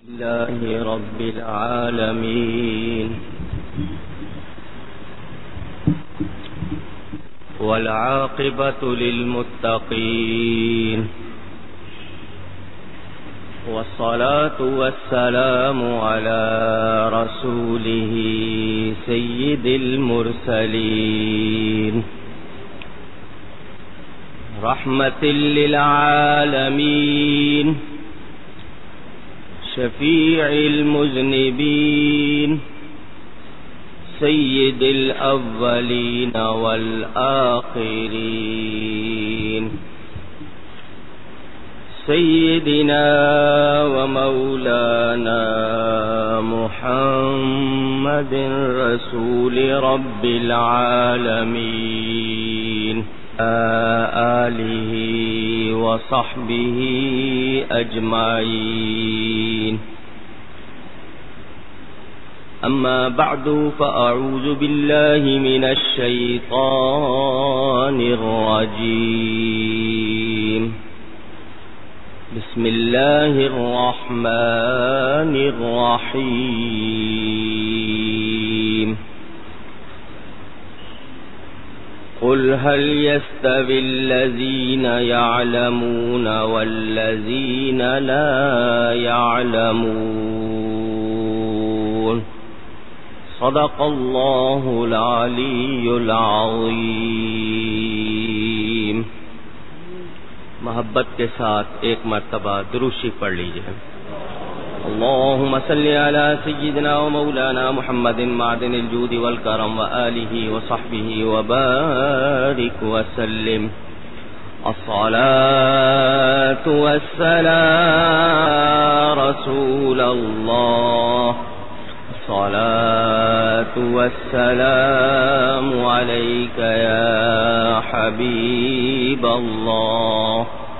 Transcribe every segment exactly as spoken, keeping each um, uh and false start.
لله رب العالمين والعاقبة للمتقين والصلاة والسلام على رسوله سيد المرسلين رحمة للعالمين شفيع المذنبين سيد الأولين والآخرين سيدنا ومولانا محمد رسول رب العالمين آله وصحبه أجمعين أما بعد فأعوذ بالله من الشيطان الرجيم بسم الله الرحمن الرحيم قل هل يستوي الذين يعلمون والذين لا يعلمون صدق الله العلي العظيم. محبت کے ساتھ ایک مرتبہ درود شریف پڑھ لیجیے. اللهم صل على سيدنا ومولانا محمد معدن الجود والكرم وآله وصحبه وبارك وسلم. الصلاة والسلام رسول الله الصلاة والسلام عليك يا حبيب الله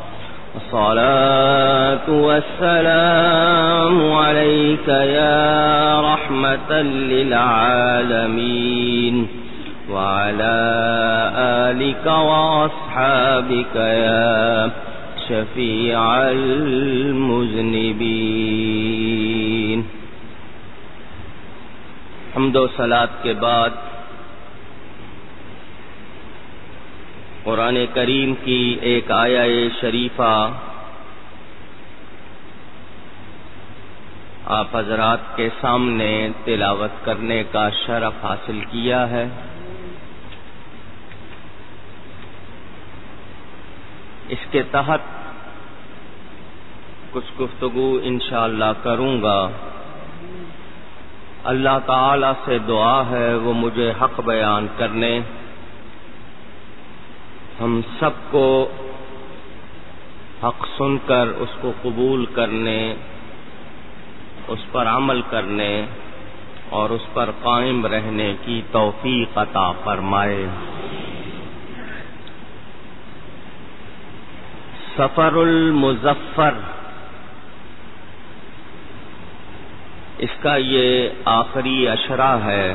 الصلاة والسلام عليك يا رحمة للعالمين وعلى آلك وأصحابك يا شفيع المذنبين. حمد و صلات کے بعد قرآن کریم کی ایک آیہ شریفہ آپ حضرات کے سامنے تلاوت کرنے کا شرف حاصل کیا ہے. اس کے تحت کچھ گفتگو انشاءاللہ کروں گا. اللہ تعالی سے دعا ہے وہ مجھے حق بیان کرنے، ہم سب کو حق سن کر اس کو قبول کرنے، اس پر عمل کرنے اور اس پر قائم رہنے کی توفیق عطا فرمائے. سفر المظفر اس کا یہ آخری اشرہ ہے.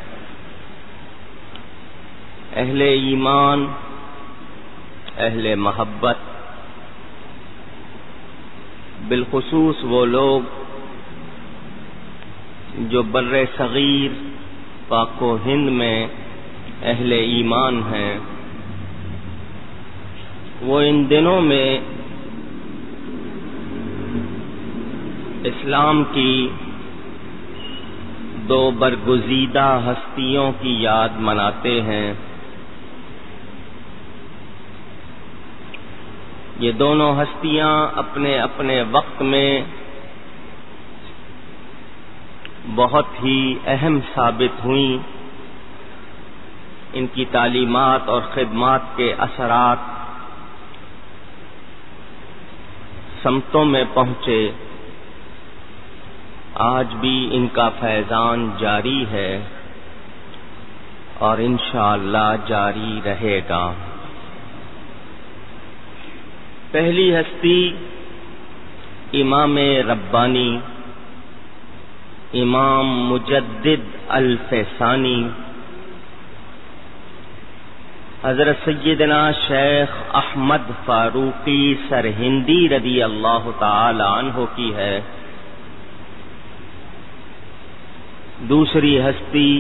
اہل ایمان، اہل محبت، بالخصوص وہ لوگ جو بر صغیر پاک و ہند میں اہل ایمان ہیں، وہ ان دنوں میں اسلام کی دو برگزیدہ ہستیوں کی یاد مناتے ہیں. یہ دونوں ہستیاں اپنے اپنے وقت میں بہت ہی اہم ثابت ہوئیں. ان کی تعلیمات اور خدمات کے اثرات سمتوں میں پہنچے. آج بھی ان کا فیضان جاری ہے اور انشاءاللہ جاری رہے گا. پہلی ہستی امام ربانی، امام مجدد الفسانی، حضرت سیدنا شیخ احمد فاروقی سرہندی رضی اللہ تعالی عنہ کی ہے. دوسری ہستی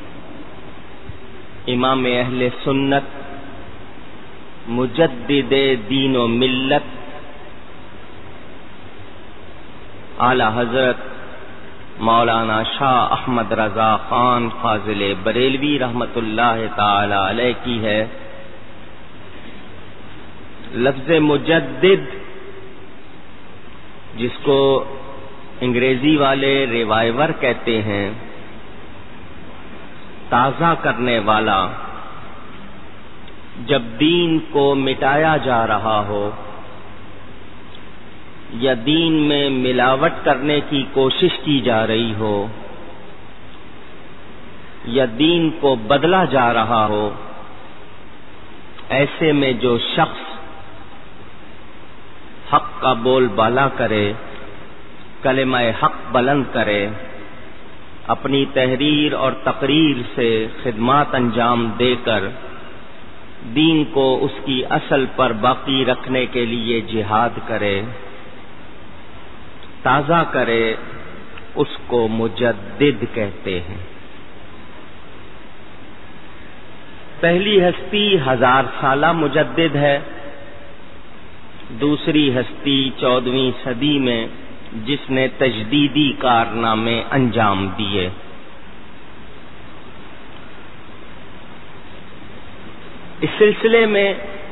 امام اہل سنت مجدد دین و ملت اعلی حضرت مولانا شاہ احمد رضا خان فاضل بریلوی رحمت اللہ تعالی علیہ کی ہے۔ لفظ مجدد جس کو انگریزی والے ریوائیور کہتے ہیں، تازہ کرنے والا، جب دین کو مٹایا جا رہا ہو یا دین میں ملاوٹ کرنے کی کوشش کی جا رہی ہو یا دین کو بدلا جا رہا ہو، ایسے میں جو شخص حق کا بول بالا کرے، کلمہ حق بلند کرے، اپنی تحریر اور تقریر سے خدمات انجام دے کر دین کو اس کی اصل پر باقی رکھنے کے لیے جہاد کرے، تازہ کرے، اس کو مجدد کہتے ہیں۔ پہلی ہستی ہزار سالہ مجدد ہے، دوسری ہستی چودہویں صدی میں جس نے تجدیدی کارنامے انجام دیے۔ اس سلسلے میں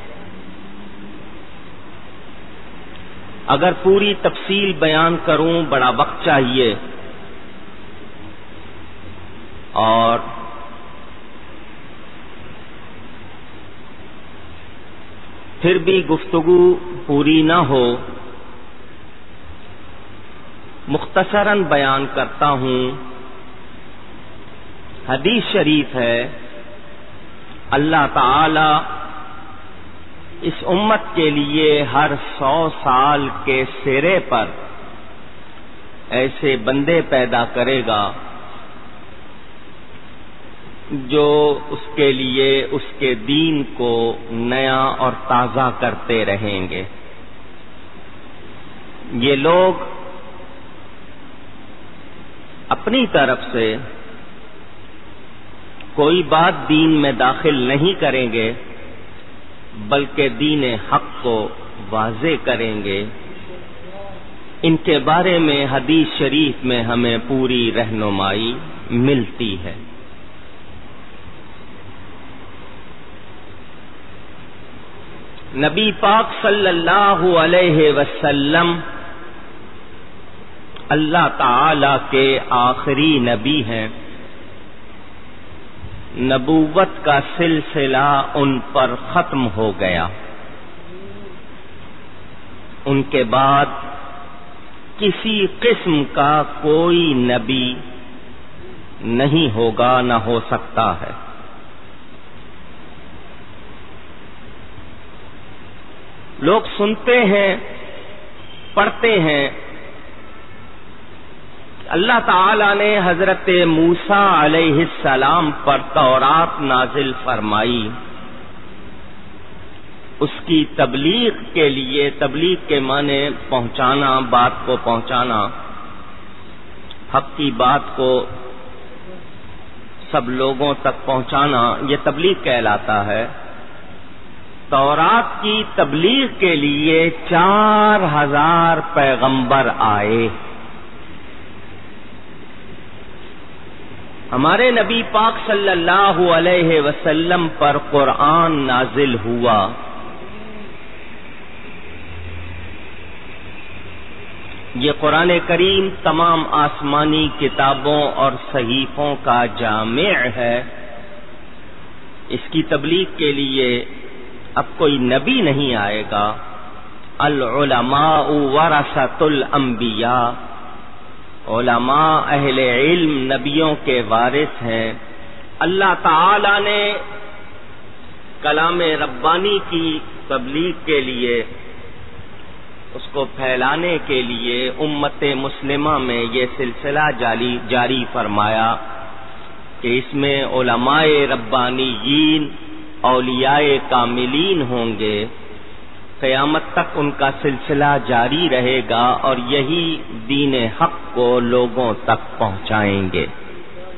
اگر پوری تفصیل بیان کروں بڑا وقت چاہیے، اور پھر بھی گفتگو پوری نہ ہو، مختصراً بیان کرتا ہوں۔ حدیث شریف ہے، اللہ تعالی اس امت کے لیے ہر سو سال کے سرے پر ایسے بندے پیدا کرے گا جو اس کے لیے اس کے دین کو نیا اور تازہ کرتے رہیں گے۔ یہ لوگ اپنی طرف سے کوئی بات دین میں داخل نہیں کریں گے، بلکہ دین حق کو واضح کریں گے۔ ان کے بارے میں حدیث شریف میں ہمیں پوری رہنمائی ملتی ہے۔ نبی پاک صلی اللہ علیہ وسلم اللہ تعالی کے آخری نبی ہیں، نبوت کا سلسلہ ان پر ختم ہو گیا۔ ان کے بعد کسی قسم کا کوئی نبی نہیں ہوگا، نہ ہو سکتا ہے۔ لوگ سنتے ہیں، پڑھتے ہیں، اللہ تعالی نے حضرت موسیٰ علیہ السلام پر تورات نازل فرمائی، اس کی تبلیغ کے لیے، تبلیغ کے معنی پہنچانا، بات کو پہنچانا، حق کی بات کو سب لوگوں تک پہنچانا، یہ تبلیغ کہلاتا ہے۔ تورات کی تبلیغ کے لیے چار ہزار پیغمبر آئے۔ ہمارے نبی پاک صلی اللہ علیہ وسلم پر قرآن نازل ہوا، یہ قرآن کریم تمام آسمانی کتابوں اور صحیفوں کا جامع ہے۔ اس کی تبلیغ کے لیے اب کوئی نبی نہیں آئے گا۔ العلماء ورثۃ الانبیاء، علماء اہل علم نبیوں کے وارث ہیں۔ اللہ تعالی نے کلام ربانی کی تبلیغ کے لیے، اس کو پھیلانے کے لیے امت مسلمہ میں یہ سلسلہ جاری جاری فرمایا کہ اس میں علماء ربانیین، اولیاء کاملین ہوں گے، قیامت تک ان کا سلسلہ جاری رہے گا اور یہی دین حق کو لوگوں تک پہنچائیں گے۔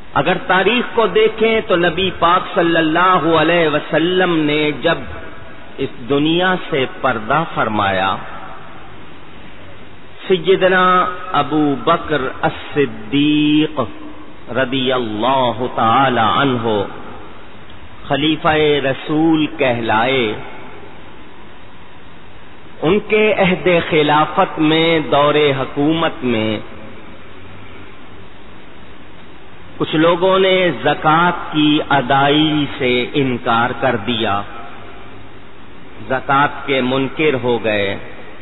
اگر تاریخ کو دیکھیں تو نبی پاک صلی اللہ علیہ وسلم نے جب اس دنیا سے پردہ فرمایا، سیدنا ابو بکر الصدیق رضی اللہ تعالی عنہ خلیفہ رسول کہلائے، ان کے عہد خلافت میں دور حکومت میں کچھ لوگوں نے زکوٰۃ کی ادائیگی سے انکار کر دیا، زکوٰۃ کے منکر ہو گئے۔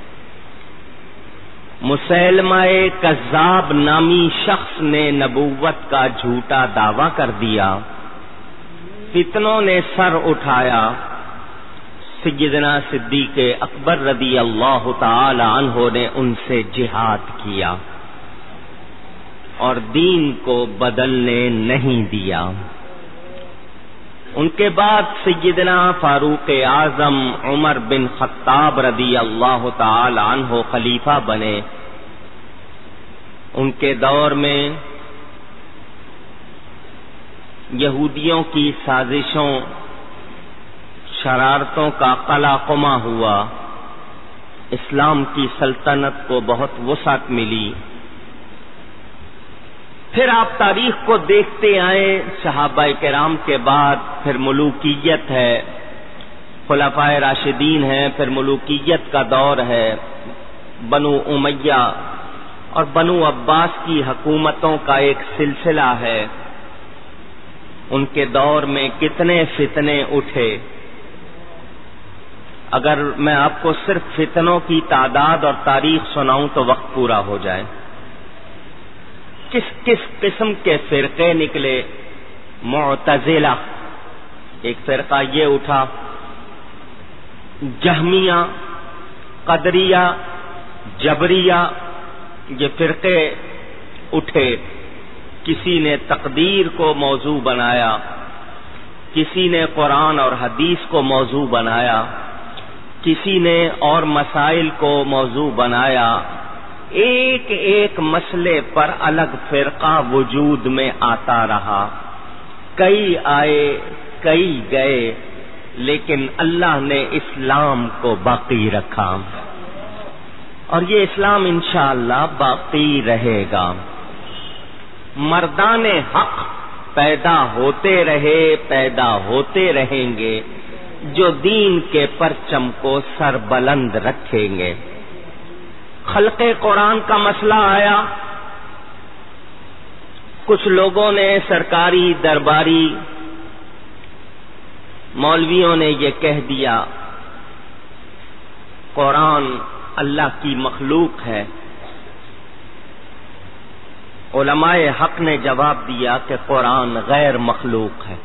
مسیلمہ کذاب نامی شخص نے نبوت کا جھوٹا دعویٰ کر دیا، فتنوں نے سر اٹھایا، سیدنا صدیق اکبر رضی اللہ تعالی عنہ نے ان سے جہاد کیا اور دین کو بدلنے نہیں دیا۔ ان کے بعد سیدنا فاروق اعظم عمر بن خطاب رضی اللہ تعالی عنہ خلیفہ بنے۔ ان کے دور میں یہودیوں کی سازشوں، شرارتوں کا قلاقمہ ہوا، اسلام کی سلطنت کو بہت وسعت ملی۔ پھر آپ تاریخ کو دیکھتے آئے، صحابہ کرام کے بعد پھر ملوکیت ہے، خلفائے راشدین ہیں، پھر ملوکیت کا دور ہے، بنو امیہ اور بنو عباس کی حکومتوں کا ایک سلسلہ ہے۔ ان کے دور میں کتنے فتنے اٹھے، اگر میں آپ کو صرف فتنوں کی تعداد اور تاریخ سناؤں تو وقت پورا ہو جائے۔ کس کس قسم کے فرقے نکلے؟ معتزلہ ایک فرقہ یہ اٹھا، جہمیہ، قدریہ، جبریہ، یہ فرقے اٹھے۔ کسی نے تقدیر کو موضوع بنایا، کسی نے قرآن اور حدیث کو موضوع بنایا، کسی نے اور مسائل کو موضوع بنایا۔ ایک ایک مسئلے پر الگ فرقہ وجود میں آتا رہا، کئی آئے کئی گئے، لیکن اللہ نے اسلام کو باقی رکھا اور یہ اسلام انشاءاللہ باقی رہے گا۔ مردان حق پیدا ہوتے رہے، پیدا ہوتے رہیں گے، جو دین کے پرچم کو سربلند رکھیں گے۔ خلق قرآن کا مسئلہ آیا، کچھ لوگوں نے، سرکاری درباری مولویوں نے یہ کہہ دیا قرآن اللہ کی مخلوق ہے۔ علماء حق نے جواب دیا کہ قرآن غیر مخلوق ہے۔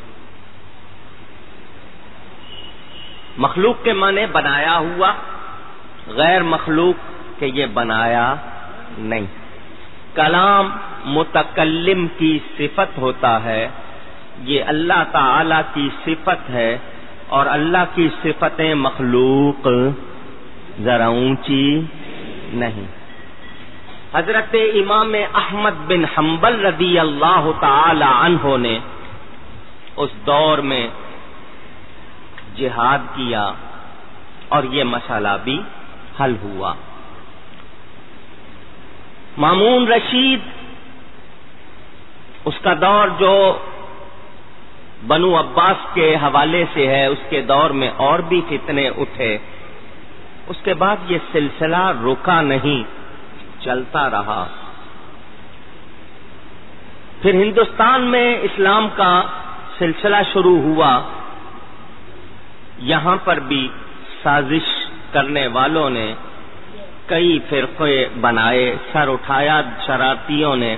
مخلوق کے معنی بنایا ہوا، غیر مخلوق کہ یہ بنایا نہیں۔ کلام متکلم کی صفت ہوتا ہے، یہ اللہ تعالی کی صفت ہے، اور اللہ کی صفتیں مخلوق ذرا اونچی نہیں۔ حضرت امام احمد بن حنبل رضی اللہ تعالی عنہ نے اس دور میں جہاد کیا اور یہ مسئلہ بھی حل ہوا۔ مامون رشید، اس کا دور جو بنو عباس کے حوالے سے ہے، اس کے دور میں اور بھی فتنے اٹھے۔ اس کے بعد یہ سلسلہ رکا نہیں، چلتا رہا۔ پھر ہندوستان میں اسلام کا سلسلہ شروع ہوا، یہاں پر بھی سازش کرنے والوں نے کئی فرقے بنائے، سر اٹھایا شرارتیوں نے۔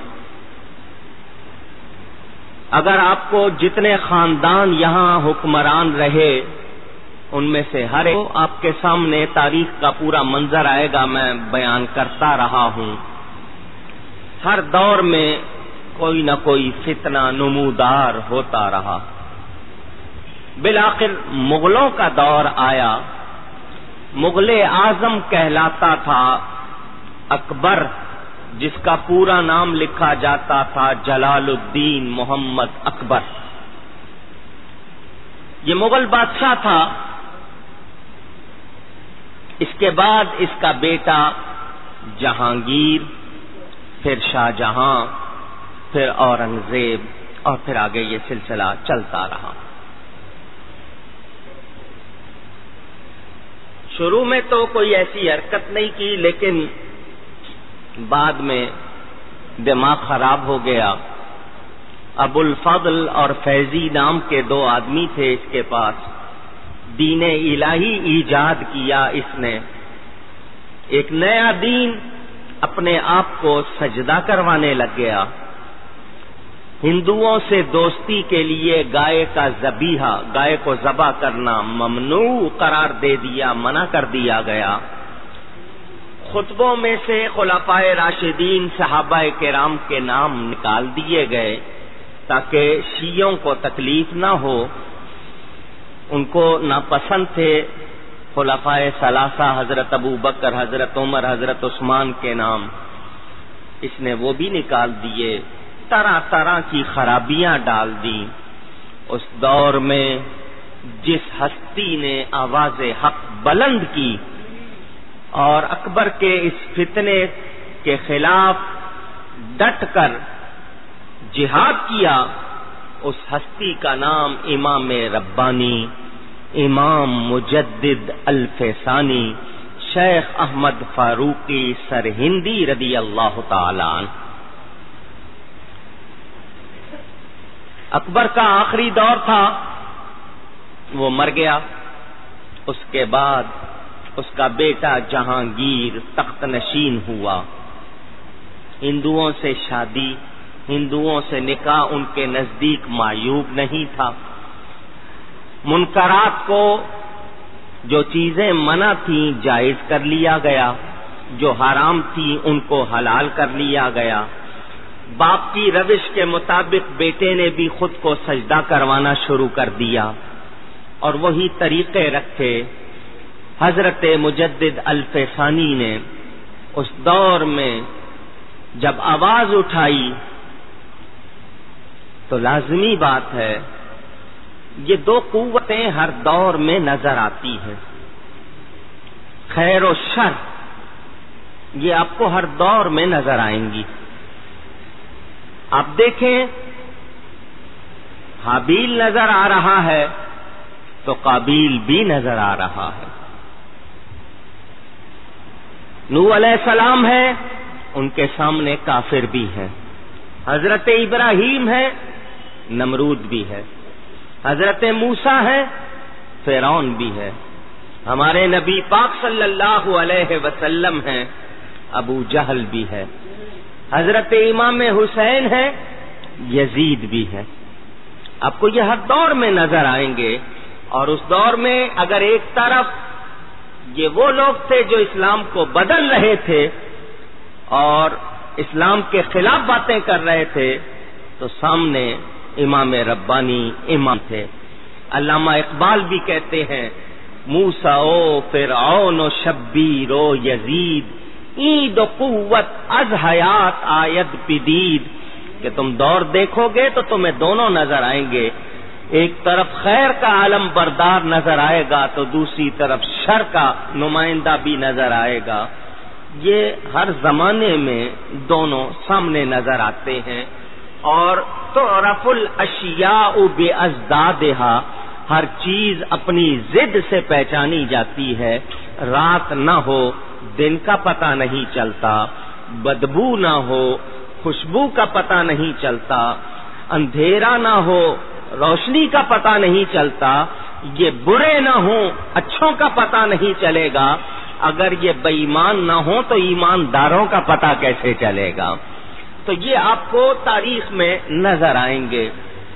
اگر آپ کو جتنے خاندان یہاں حکمران رہے ان میں سے ہر ایک آپ کے سامنے تاریخ کا پورا منظر آئے گا، میں بیان کرتا رہا ہوں۔ ہر دور میں کوئی نہ کوئی فتنہ نمودار ہوتا رہا۔ بالآخر مغلوں کا دور آیا، مغل اعظم کہلاتا تھا اکبر جس کا پورا نام لکھا جاتا تھا جلال الدین محمد اکبر. یہ مغل بادشاہ تھا. اس کے بعد اس کا بیٹا جہانگیر، پھر شاہ جہاں، پھر اورنگزیب، اور پھر آگے یہ سلسلہ چلتا رہا. شروع میں تو کوئی ایسی حرکت نہیں کی، لیکن بعد میں دماغ خراب ہو گیا. ابو الفضل اور فیضی نام کے دو آدمی تھے اس کے پاس. دین الہی ایجاد کیا اس نے، ایک نیا دین اپنے آپ کو سجدہ کروانے لگ گیا. ہندوؤں سے دوستی کے لیے گائے کا ذبیحہ، گائے کو ذبح کرنا ممنوع قرار دے دیا، منع کر دیا گیا. خطبوں میں سے خلفائے راشدین صحابہ کرام کے نام نکال دیے گئے تاکہ شیعوں کو تکلیف نہ ہو. ان کو ناپسند تھے خلفائے ثلاثہ، حضرت ابو بکر، حضرت عمر، حضرت عثمان کے نام. اس نے وہ بھی نکال دیے. طرح طرح کی خرابیاں ڈال دی. اس دور میں جس ہستی نے آواز حق بلند کی اور اکبر کے اس فتنے کے خلاف ڈٹ کر جہاد کیا، اس ہستی کا نام امام ربانی، امام مجدد الفسانی، شیخ احمد فاروقی سرہندی رضی اللہ تعالی عنہ. اکبر کا آخری دور تھا، وہ مر گیا. اس کے بعد اس کا بیٹا جہانگیر تخت نشین ہوا. ہندوؤں سے شادی، ہندوؤں سے نکاح ان کے نزدیک معیوب نہیں تھا. منکرات کو، جو چیزیں منع تھیں جائز کر لیا گیا، جو حرام تھی ان کو حلال کر لیا گیا. باپ کی روش کے مطابق بیٹے نے بھی خود کو سجدہ کروانا شروع کر دیا اور وہی طریقے رکھے. حضرت مجدد الفسانی نے اس دور میں جب آواز اٹھائی تو لازمی بات ہے، یہ دو قوتیں ہر دور میں نظر آتی ہیں، خیر و شر، یہ آپ کو ہر دور میں نظر آئیں گی. آپ دیکھیں، حابیل نظر آ رہا ہے تو قابیل بھی نظر آ رہا ہے. نوح علیہ السلام ہے، ان کے سامنے کافر بھی ہیں. حضرت ابراہیم ہے، نمرود بھی ہے. حضرت موسیٰ ہے، فرعون بھی ہے. ہمارے نبی پاک صلی اللہ علیہ وسلم ہیں، ابو جہل بھی ہے. حضرت امام حسین ہے، یزید بھی ہے. آپ کو یہ ہر دور میں نظر آئیں گے. اور اس دور میں اگر ایک طرف یہ وہ لوگ تھے جو اسلام کو بدل رہے تھے اور اسلام کے خلاف باتیں کر رہے تھے، تو سامنے امام ربانی امام تھے. علامہ اقبال بھی کہتے ہیں، موسیٰ و فرعون و شبیر و یزید، عید و قوت از حیات آید پدید. کہ تم دور دیکھو گے تو تمہیں دونوں نظر آئیں گے. ایک طرف خیر کا عالم بردار نظر آئے گا تو دوسری طرف شر کا نمائندہ بھی نظر آئے گا. یہ ہر زمانے میں دونوں سامنے نظر آتے ہیں. اور تعرف الاشیاء بازدادها، ہر چیز اپنی ضد سے پہچانی جاتی ہے. رات نہ ہو، دن کا پتہ نہیں چلتا. بدبو نہ ہو، خوشبو کا پتہ نہیں چلتا. اندھیرا نہ ہو، روشنی کا پتہ نہیں چلتا. یہ برے نہ ہوں، اچھوں کا پتہ نہیں چلے گا. اگر یہ بے ایمان نہ ہو تو ایمانداروں کا پتہ کیسے چلے گا؟ تو یہ آپ کو تاریخ میں نظر آئیں گے.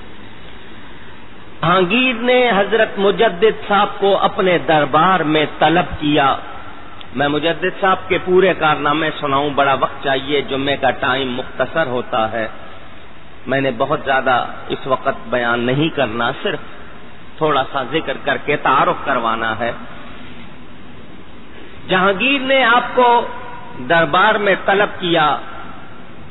جہانگیر نے حضرت مجدد صاحب کو اپنے دربار میں طلب کیا. میں مجدد صاحب کے پورے کارنامے سناؤں، بڑا وقت چاہیے، جمعے کا ٹائم مختصر ہوتا ہے. میں نے بہت زیادہ اس وقت بیان نہیں کرنا، صرف تھوڑا سا ذکر کر کے تعارف کروانا ہے. جہانگیر نے آپ کو دربار میں طلب کیا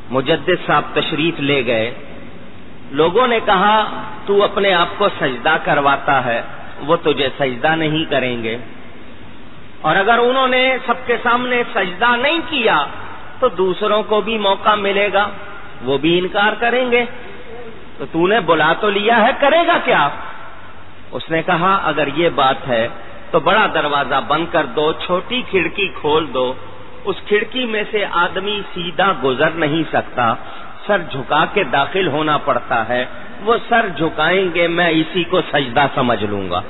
مجدد صاحب تشریف لے گئے. لوگوں نے کہا تو اپنے آپ کو سجدہ کرواتا ہے, وہ تجھے سجدہ نہیں کریں گے, اور اگر انہوں نے سب کے سامنے سجدہ نہیں کیا تو دوسروں کو بھی موقع ملے گا, وہ بھی انکار کریں گے, تو تو نے بلا تو لیا ہے, کرے گا کیا؟ اس نے کہا اگر یہ بات ہے تو بڑا دروازہ بند کر دو, چھوٹی کھڑکی کھول دو, اس کھڑکی میں سے آدمی سیدھا گزر نہیں سکتا, سر جھکا کے داخل ہونا پڑتا ہے, وہ سر جھکائیں گے, میں اسی کو سجدہ سمجھ لوں گا.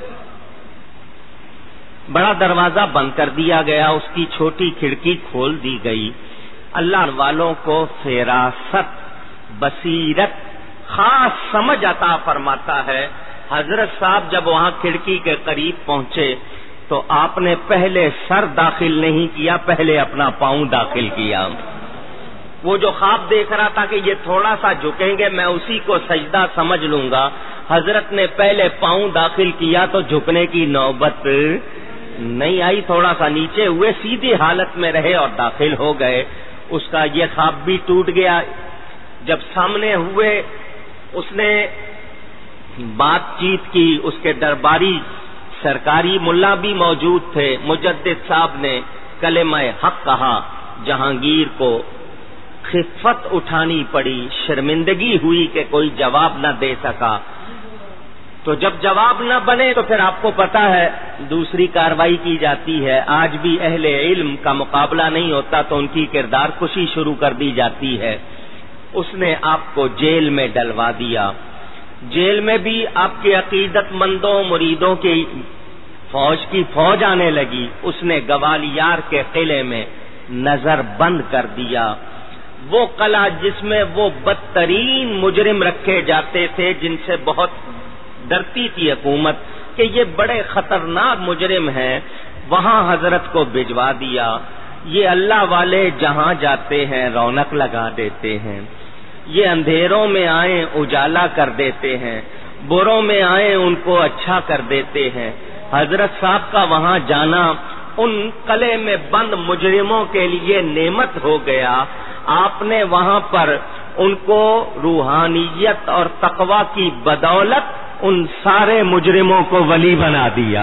بڑا دروازہ بند کر دیا گیا, اس کی چھوٹی کھڑکی کھول دی گئی. اللہ والوں کو فراست, بصیرت, خاص سمجھ عطا فرماتا ہے. حضرت صاحب جب وہاں کھڑکی کے قریب پہنچے تو آپ نے پہلے سر داخل نہیں کیا, پہلے اپنا پاؤں داخل کیا. وہ جو خواب دیکھ رہا تھا کہ یہ تھوڑا سا جھکیں گے میں اسی کو سجدہ سمجھ لوں گا, حضرت نے پہلے پاؤں داخل کیا تو جھکنے کی نوبت نہیں آئی, تھوڑا سا نیچے ہوئے, سیدھی حالت میں رہے اور داخل ہو گئے. اس کا یہ خواب بھی ٹوٹ گیا. جب سامنے ہوئے اس نے بات چیت کی, اس کے درباری سرکاری ملا بھی موجود تھے. مجدد صاحب نے کلمہ حق کہا, جہانگیر کو خفت اٹھانی پڑی, شرمندگی ہوئی کہ کوئی جواب نہ دے سکا. تو جب جواب نہ بنے تو پھر آپ کو پتا ہے دوسری کاروائی کی جاتی ہے. آج بھی اہل علم کا مقابلہ نہیں ہوتا تو ان کی کردار کشی شروع کر دی جاتی ہے. اس نے آپ کو جیل میں ڈلوا دیا. جیل میں بھی آپ کے عقیدت مندوں مریدوں کی فوج کی فوج آنے لگی. اس نے گوالیار کے قلعے میں نظر بند کر دیا. وہ قلعہ جس میں وہ بدترین مجرم رکھے جاتے تھے, جن سے بہت ڈرتی تھی حکومت کہ یہ بڑے خطرناک مجرم ہیں, وہاں حضرت کو بھجوا دیا. یہ اللہ والے جہاں جاتے ہیں رونق لگا دیتے ہیں, یہ اندھیروں میں آئیں اجالا کر دیتے ہیں, بروں میں آئیں ان کو اچھا کر دیتے ہیں. حضرت صاحب کا وہاں جانا ان قلعے میں بند مجرموں کے لیے نعمت ہو گیا. آپ نے وہاں پر ان کو روحانیت اور تقوی کی بدولت ان سارے مجرموں کو ولی بنا دیا.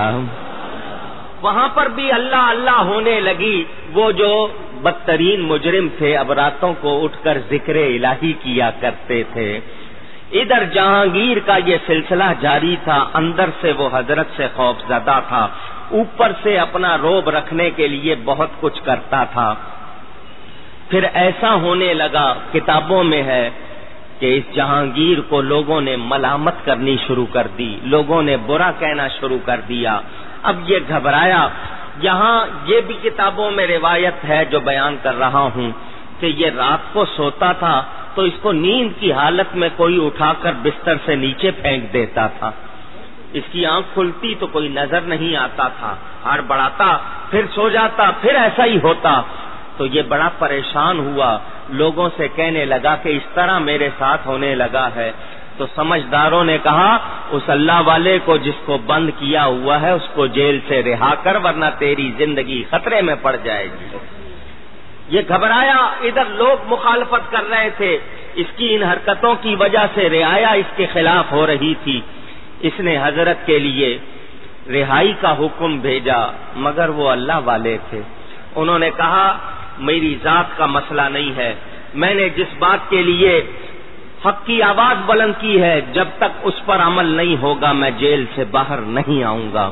وہاں پر بھی اللہ اللہ ہونے لگی. وہ جو بدترین مجرم تھے اب راتوں کو اٹھ کر ذکر الہی کیا کرتے تھے. ادھر جہانگیر کا یہ سلسلہ جاری تھا, اندر سے وہ حضرت سے خوف زدہ تھا, اوپر سے اپنا روب رکھنے کے لیے بہت کچھ کرتا تھا. پھر ایسا ہونے لگا, کتابوں میں ہے کہ اس جہانگیر کو لوگوں نے ملامت کرنی شروع کر دی, لوگوں نے برا کہنا شروع کر دیا. اب یہ گھبرایا. یہاں یہ بھی کتابوں میں روایت ہے جو بیان کر رہا ہوں کہ یہ رات کو سوتا تھا تو اس کو نیند کی حالت میں کوئی اٹھا کر بستر سے نیچے پھینک دیتا تھا. اس کی آنکھ کھلتی تو کوئی نظر نہیں آتا تھا, ہڑبڑاتا, پھر سو جاتا, پھر ایسا ہی ہوتا. تو یہ بڑا پریشان ہوا, لوگوں سے کہنے لگا کہ اس طرح میرے ساتھ ہونے لگا ہے. تو سمجھداروں نے کہا اس اللہ والے کو جس کو بند کیا ہوا ہے اس کو جیل سے رہا کر, ورنہ تیری زندگی خطرے میں پڑ جائے گی. یہ گھبرایا. ادھر لوگ مخالفت کر رہے تھے, اس کی ان حرکتوں کی وجہ سے رعایا اس کے خلاف ہو رہی تھی. اس نے حضرت کے لیے رہائی کا حکم بھیجا, مگر وہ اللہ والے تھے. انہوں نے کہا میری ذات کا مسئلہ نہیں ہے, میں نے جس بات کے لیے حق کی آواز بلند کی ہے جب تک اس پر عمل نہیں ہوگا میں جیل سے باہر نہیں آؤں گا.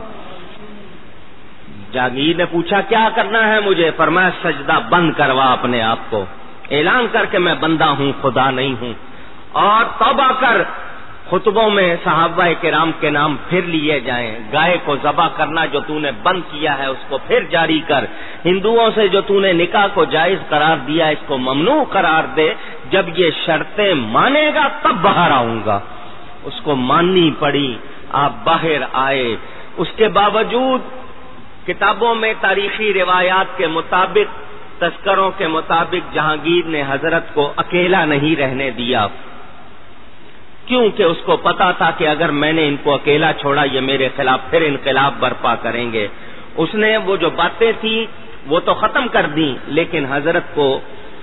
جہانگیر نے پوچھا کیا کرنا ہے مجھے؟ فرمایا سجدہ بند کروا اپنے آپ کو, اعلان کر کے میں بندہ ہوں خدا نہیں ہوں, اور توبہ کر. خطبوں میں صحابہ کرام کے نام پھر لیے جائیں. گائے کو ذبح کرنا جو تو نے بند کیا ہے اس کو پھر جاری کر. ہندوؤں سے جو تو نے نکاح کو جائز قرار دیا اس کو ممنوع قرار دے. جب یہ شرطیں مانے گا تب باہر آؤں گا. اس کو ماننی پڑی, آپ باہر آئے. اس کے باوجود کتابوں میں تاریخی روایات کے مطابق, تذکروں کے مطابق جہانگیر نے حضرت کو اکیلا نہیں رہنے دیا, کیونکہ اس کو پتا تھا کہ اگر میں نے ان کو اکیلا چھوڑا یہ میرے خلاف پھر انقلاب برپا کریں گے. اس نے وہ جو باتیں تھیں وہ تو ختم کر دیں, لیکن حضرت کو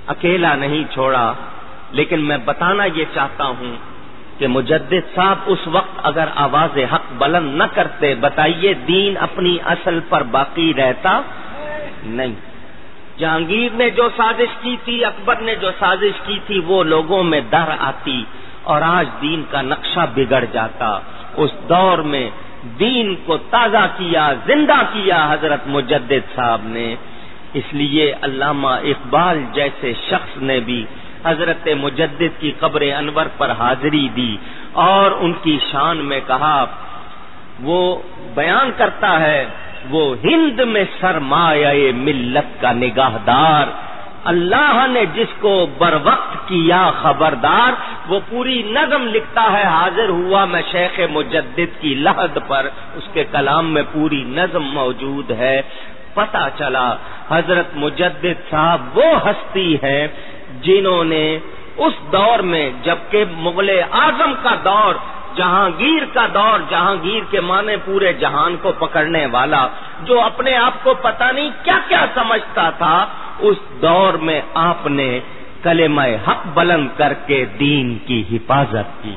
اکیلا نہیں چھوڑا، لیکن میں بتانا یہ چاہتا ہوں کہ مجدد صاحب اس وقت اگر آواز حق بلند نہ کرتے، بتائیے دین اپنی اصل پر باقی رہتا نہیں۔ جہانگیر نے جو سازش کی تھی، اکبر نے جو سازش کی تھی، وہ لوگوں میں در آتی اور آج دین کا نقشہ بگڑ جاتا۔ اس دور میں دین کو تازہ کیا، زندہ کیا حضرت مجدد صاحب نے۔ اس لیے علامہ اقبال جیسے شخص نے بھی حضرت مجدد کی قبر انور پر حاضری دی اور ان کی شان میں کہا، وہ بیان کرتا ہے، وہ ہند میں سرمایہ ملت کا نگہدار، اللہ نے جس کو بر وقت کیا خبردار، وہ پوری نظم لکھتا ہے، حاضر ہوا میں شیخ مجدد کی لحد پر، اس کے کلام میں پوری نظم موجود ہے۔ پتہ چلا حضرت مجدد صاحب وہ ہستی ہے جنہوں نے اس دور میں، جبکہ مغل اعظم کا دور، جہانگیر کا دور، جہانگیر کے معنی پورے جہان کو پکڑنے والا، جو اپنے آپ کو پتہ نہیں کیا کیا سمجھتا تھا، اس دور میں آپ نے کلمہ حق بلند کر کے دین کی حفاظت کی۔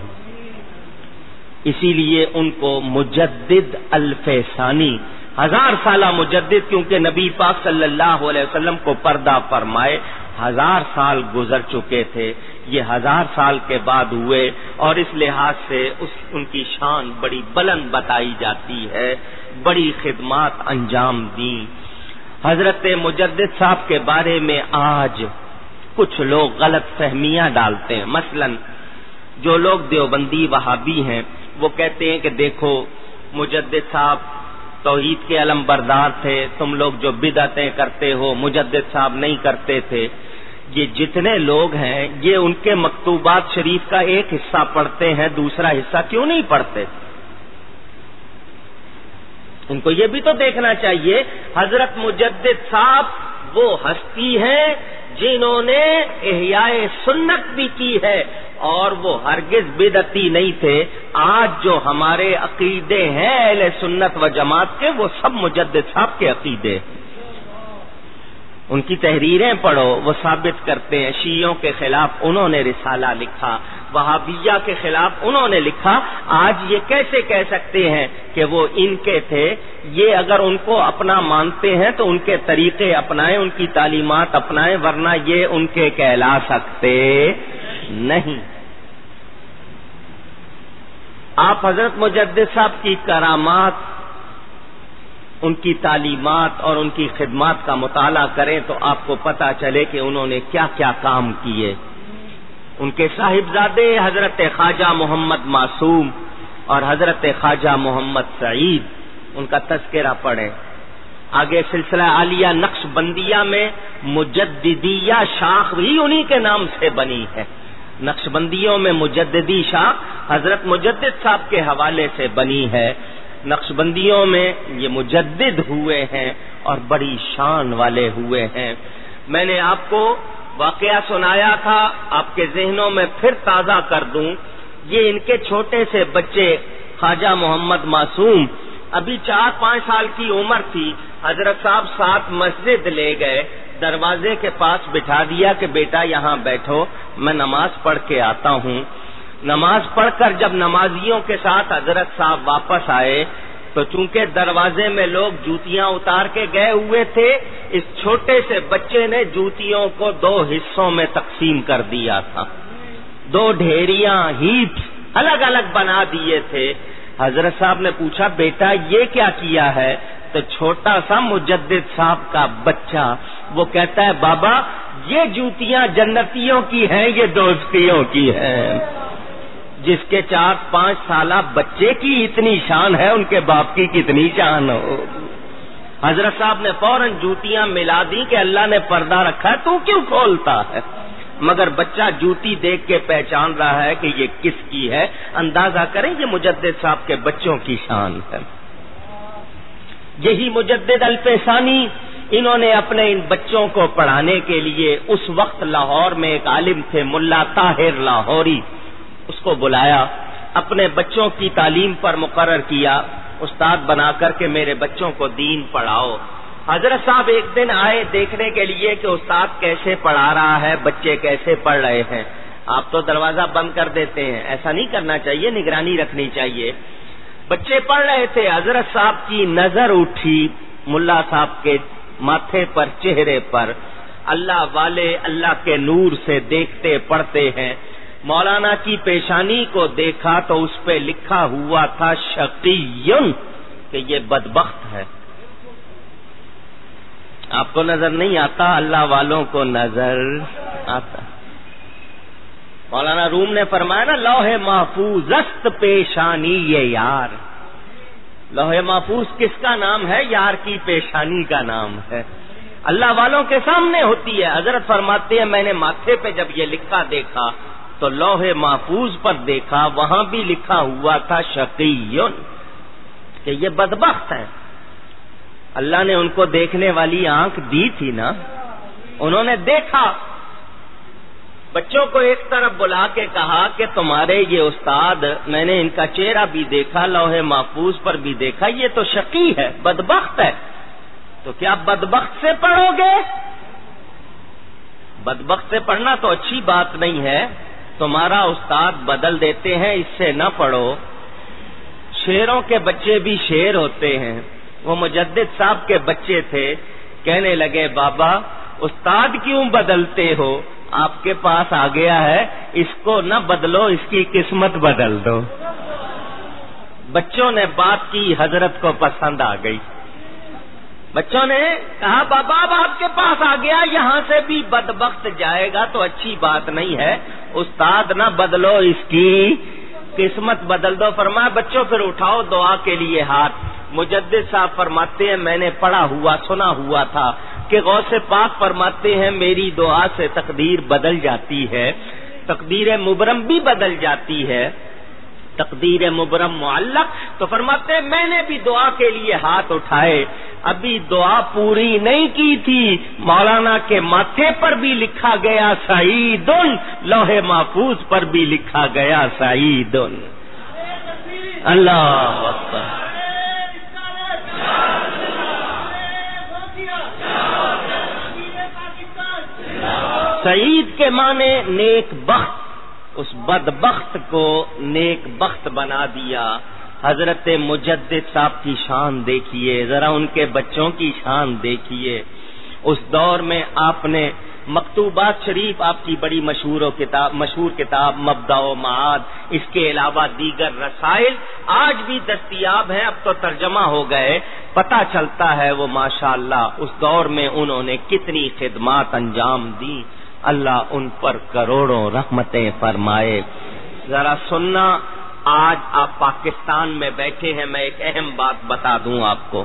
اسی لیے ان کو مجدد الف ثانی، ہزار سالہ مجدد، کیونکہ نبی پاک صلی اللہ علیہ وسلم کو پردہ فرمائے ہزار سال گزر چکے تھے، یہ ہزار سال کے بعد ہوئے، اور اس لحاظ سے اس ان کی شان بڑی بلند بتائی جاتی ہے، بڑی خدمات انجام دیں۔ حضرت مجدد صاحب کے بارے میں آج کچھ لوگ غلط فہمیاں ڈالتے ہیں۔ مثلا جو لوگ دیوبندی وہابی ہیں، وہ کہتے ہیں کہ دیکھو مجدد صاحب توحید کے علم بردار تھے، تم لوگ جو بدعتیں کرتے ہو مجدد صاحب نہیں کرتے تھے۔ یہ جتنے لوگ ہیں یہ ان کے مکتوبات شریف کا ایک حصہ پڑھتے ہیں، دوسرا حصہ کیوں نہیں پڑھتے؟ ان کو یہ بھی تو دیکھنا چاہیے۔ حضرت مجدد صاحب وہ ہستی ہیں جنہوں نے احیاء سنت بھی کی ہے، اور وہ ہرگز بدعتی نہیں تھے۔ آج جو ہمارے عقیدے ہیں اہل سنت و جماعت کے، وہ سب مجدد صاحب کے عقیدے۔ ان کی تحریریں پڑھو، وہ ثابت کرتے ہیں۔ شیعوں کے خلاف انہوں نے رسالہ لکھا، وہابیہ کے خلاف انہوں نے لکھا۔ آج یہ کیسے کہہ سکتے ہیں کہ وہ ان کے تھے؟ یہ اگر ان کو اپنا مانتے ہیں تو ان کے طریقے اپنائیں، ان کی تعلیمات اپنائیں، ورنہ یہ ان کے کہلا سکتے نہیں۔ آپ حضرت مجدد صاحب کی کرامات، ان کی تعلیمات اور ان کی خدمات کا مطالعہ کریں تو آپ کو پتہ چلے کہ انہوں نے کیا کیا کام کیے۔ ان کے صاحبزادے حضرت خواجہ محمد معصوم اور حضرت خواجہ محمد سعید، ان کا تذکرہ پڑھیں۔ آگے سلسلہ عالیہ نقش بندیہ میں مجددیہ شاخ بھی انہی کے نام سے بنی ہے۔ نقش بندیوں میں مجددی شاخ حضرت مجدد صاحب کے حوالے سے بنی ہے۔ نقش بندیوں میں یہ مجدد ہوئے ہیں اور بڑی شان والے ہوئے ہیں۔ میں نے آپ کو واقعہ سنایا تھا، آپ کے ذہنوں میں پھر تازہ کر دوں۔ یہ ان کے چھوٹے سے بچے خواجہ محمد معصوم، ابھی چار پانچ سال کی عمر تھی، حضرت صاحب ساتھ مسجد لے گئے، دروازے کے پاس بٹھا دیا کہ بیٹا یہاں بیٹھو، میں نماز پڑھ کے آتا ہوں۔ نماز پڑھ کر جب نمازیوں کے ساتھ حضرت صاحب واپس آئے تو چونکہ دروازے میں لوگ جوتیاں اتار کے گئے ہوئے تھے، اس چھوٹے سے بچے نے جوتیوں کو دو حصوں میں تقسیم کر دیا تھا، دو ڈھیریاں ہیپس الگ الگ بنا دیے تھے۔ حضرت صاحب نے پوچھا بیٹا یہ کیا کیا ہے؟ تو چھوٹا سا مجدد صاحب کا بچہ وہ کہتا ہے بابا یہ جوتیاں جنتیوں کی ہیں، یہ دوستیوں کی ہیں۔ جس کے چار پانچ سالہ بچے کی اتنی شان ہے، ان کے باپ کی کتنی شان ہو۔ حضرت صاحب نے فوراً جوتیاں ملا دی کہ اللہ نے پردہ رکھا ہے، تو کیوں کھولتا ہے؟ مگر بچہ جوتی دیکھ کے پہچان رہا ہے کہ یہ کس کی ہے۔ اندازہ کریں یہ مجدد صاحب کے بچوں کی شان ہے۔ یہی مجدد الفسانی، انہوں نے اپنے ان بچوں کو پڑھانے کے لیے اس وقت لاہور میں ایک عالم تھے ملا طاہر لاہوری، اس کو بلایا، اپنے بچوں کی تعلیم پر مقرر کیا، استاد بنا کر کے میرے بچوں کو دین پڑھاؤ۔ حضرت صاحب ایک دن آئے دیکھنے کے لیے کہ استاد کیسے پڑھا رہا ہے، بچے کیسے پڑھ رہے ہیں۔ آپ تو دروازہ بند کر دیتے ہیں، ایسا نہیں کرنا چاہیے، نگرانی رکھنی چاہیے۔ بچے پڑھ رہے تھے، حضرت صاحب کی نظر اٹھی ملا صاحب کے ماتھے پر، چہرے پر۔ اللہ والے اللہ کے نور سے دیکھتے پڑھتے ہیں۔ مولانا کی پیشانی کو دیکھا تو اس پہ لکھا ہوا تھا شقیٌ، کہ یہ بدبخت ہے۔ آپ کو نظر نہیں آتا، اللہ والوں کو نظر آتا۔ مولانا روم نے فرمایا نا، لوح محفوظ است پیشانی یہ یار۔ لوح محفوظ کس کا نام ہے؟ یار کی پیشانی کا نام ہے۔ اللہ والوں کے سامنے ہوتی ہے۔ حضرت فرماتے ہیں میں نے ماتھے پہ جب یہ لکھا دیکھا تو لوح محفوظ پر دیکھا، وہاں بھی لکھا ہوا تھا شقیٌ، کہ یہ بدبخت ہے۔ اللہ نے ان کو دیکھنے والی آنکھ دی تھی نا، انہوں نے دیکھا۔ بچوں کو ایک طرف بلا کے کہا کہ تمہارے یہ استاد، میں نے ان کا چہرہ بھی دیکھا، لوح محفوظ پر بھی دیکھا، یہ تو شقی ہے، بدبخت ہے، تو کیا بدبخت سے پڑھو گے؟ بدبخت سے پڑھنا تو اچھی بات نہیں ہے، تمہارا استاد بدل دیتے ہیں، اس سے نہ پڑھو۔ شیروں کے بچے بھی شیر ہوتے ہیں۔ وہ مجدد صاحب کے بچے تھے، کہنے لگے بابا استاد کیوں بدلتے ہو؟ آپ کے پاس آ گیا ہے، اس کو نہ بدلو، اس کی قسمت بدل دو۔ بچوں نے بات کی، حضرت کو پسند آ گئی۔ بچوں نے کہا بابا اب آپ کے پاس آ گیا، یہاں سے بھی بدبخت جائے گا تو اچھی بات نہیں ہے، استاد نہ بدلو، اس کی قسمت بدل دو۔ فرمایا بچوں پھر اٹھاؤ دعا کے لیے ہاتھ۔ مجدد صاحب فرماتے ہیں میں نے پڑھا ہوا سنا ہوا تھا کہ غوث پاک فرماتے ہیں میری دعا سے تقدیر بدل جاتی ہے، تقدیر مبرم بھی بدل جاتی ہے، تقدیر مبرم معلق۔ تو فرماتے ہیں میں نے بھی دعا کے لیے ہاتھ اٹھائے، ابھی دعا پوری نہیں کی تھی، مولانا کے ماتھے پر بھی لکھا گیا سعید، لوح محفوظ پر بھی لکھا گیا سعید۔ اللہ اکبر۔ سعید کے معنی نیک بخت، اس بدبخت کو نیک بخت بنا دیا۔ حضرت مجدد صاحب کی شان دیکھیے، ذرا ان کے بچوں کی شان دیکھیے۔ اس دور میں آپ نے مکتوبات شریف، آپ کی بڑی مشہور و کتاب مشہور کتاب مبدأ و معاد، اس کے علاوہ دیگر رسائل آج بھی دستیاب ہیں، اب تو ترجمہ ہو گئے، پتہ چلتا ہے وہ ماشاءاللہ اس دور میں انہوں نے کتنی خدمات انجام دی۔ اللہ ان پر کروڑوں رحمتیں فرمائے۔ ذرا سننا، آج آپ پاکستان میں بیٹھے ہیں، میں ایک اہم بات بتا دوں آپ کو۔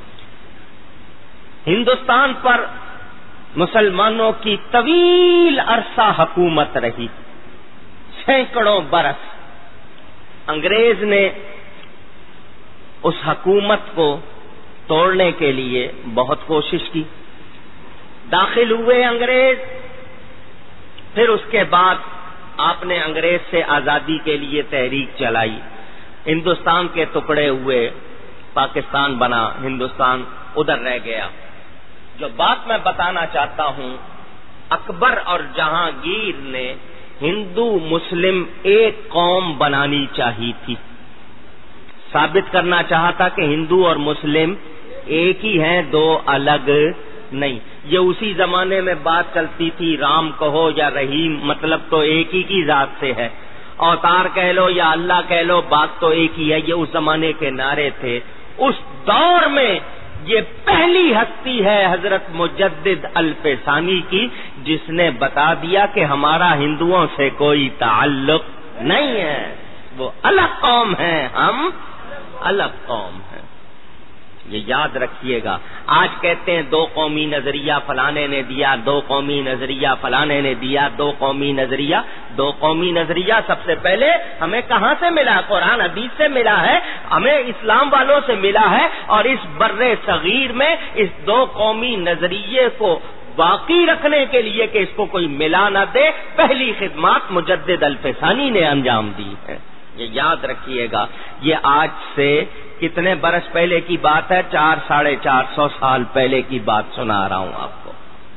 ہندوستان پر مسلمانوں کی طویل عرصہ حکومت رہی، سینکڑوں برس۔ انگریز نے اس حکومت کو توڑنے کے لیے بہت کوشش کی، داخل ہوئے انگریز، پھر اس کے بعد آپ نے انگریز سے آزادی کے لیے تحریک چلائی، ہندوستان کے ٹکڑے ہوئے، پاکستان بنا، ہندوستان ادھر رہ گیا۔ جو بات میں بتانا چاہتا ہوں، اکبر اور جہانگیر نے ہندو مسلم ایک قوم بنانی چاہی تھی، ثابت کرنا چاہا تھا کہ ہندو اور مسلم ایک ہی ہیں، دو الگ نہیں۔ یہ اسی زمانے میں بات چلتی تھی، رام کہو یا رحیم، مطلب تو ایک ہی کی ذات سے ہے، اوتار کہہ لو یا اللہ کہہ لو، بات تو ایک ہی ہے۔ یہ اس زمانے کے نعرے تھے۔ اس دور میں یہ پہلی ہستی ہے حضرت مجدد الفسانی کی، جس نے بتا دیا کہ ہمارا ہندوؤں سے کوئی تعلق نہیں ہے، وہ الگ قوم ہے، ہم الگ قوم ہیں۔ یہ یاد رکھیے گا۔ آج کہتے ہیں دو قومی نظریہ فلانے نے دیا، دو قومی نظریہ فلانے نے دیا، دو قومی نظریہ دو قومی نظریہ سب سے پہلے ہمیں کہاں سے ملا؟ قرآن حدیث سے ملا ہے، ہمیں اسلام والوں سے ملا ہے، اور اس برے صغیر میں اس دو قومی نظریے کو باقی رکھنے کے لیے کہ اس کو کوئی ملا نہ دے، پہلی خدمات مجدد الفسانی نے انجام دی ہے۔ یہ یاد رکھیے گا، یہ آج سے کتنے برس پہلے کی بات ہے؟ چار ساڑھے چار سو سال پہلے کی بات سنا رہا ہوں آپ کو۔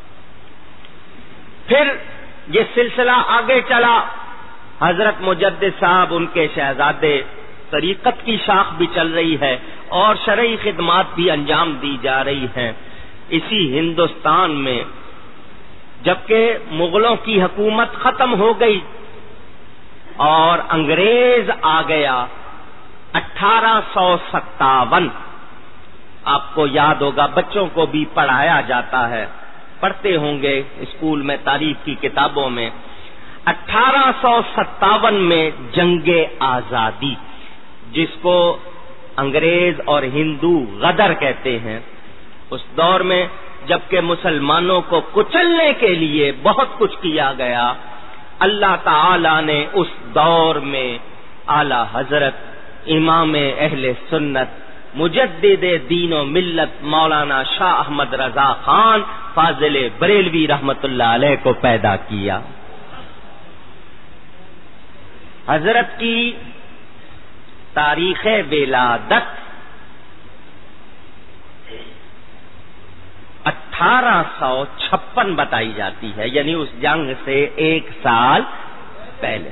پھر یہ سلسلہ آگے چلا، حضرت مجدد صاحب، ان کے شہزادے، طریقت کی شاخ بھی چل رہی ہے اور شرعی خدمات بھی انجام دی جا رہی ہیں اسی ہندوستان میں۔ جبکہ مغلوں کی حکومت ختم ہو گئی اور انگریز آ گیا اٹھارہ سو ستاون، آپ کو یاد ہوگا، بچوں کو بھی پڑھایا جاتا ہے، پڑھتے ہوں گے اسکول میں تاریخ کی کتابوں میں۔ اٹھارہ سو ستاون میں جنگ آزادی، جس کو انگریز اور ہندو غدر کہتے ہیں، اس دور میں جبکہ مسلمانوں کو کچلنے کے لیے بہت کچھ کیا گیا، اللہ تعالی نے اس دور میں اعلی حضرت امام اہل سنت مجدد دین و ملت مولانا شاہ احمد رضا خان فاضل بریلوی رحمت اللہ علیہ کو پیدا کیا۔ حضرت کی تاریخ ولادت اٹھارہ سو چھپن بتائی جاتی ہے، یعنی اس جنگ سے ایک سال پہلے۔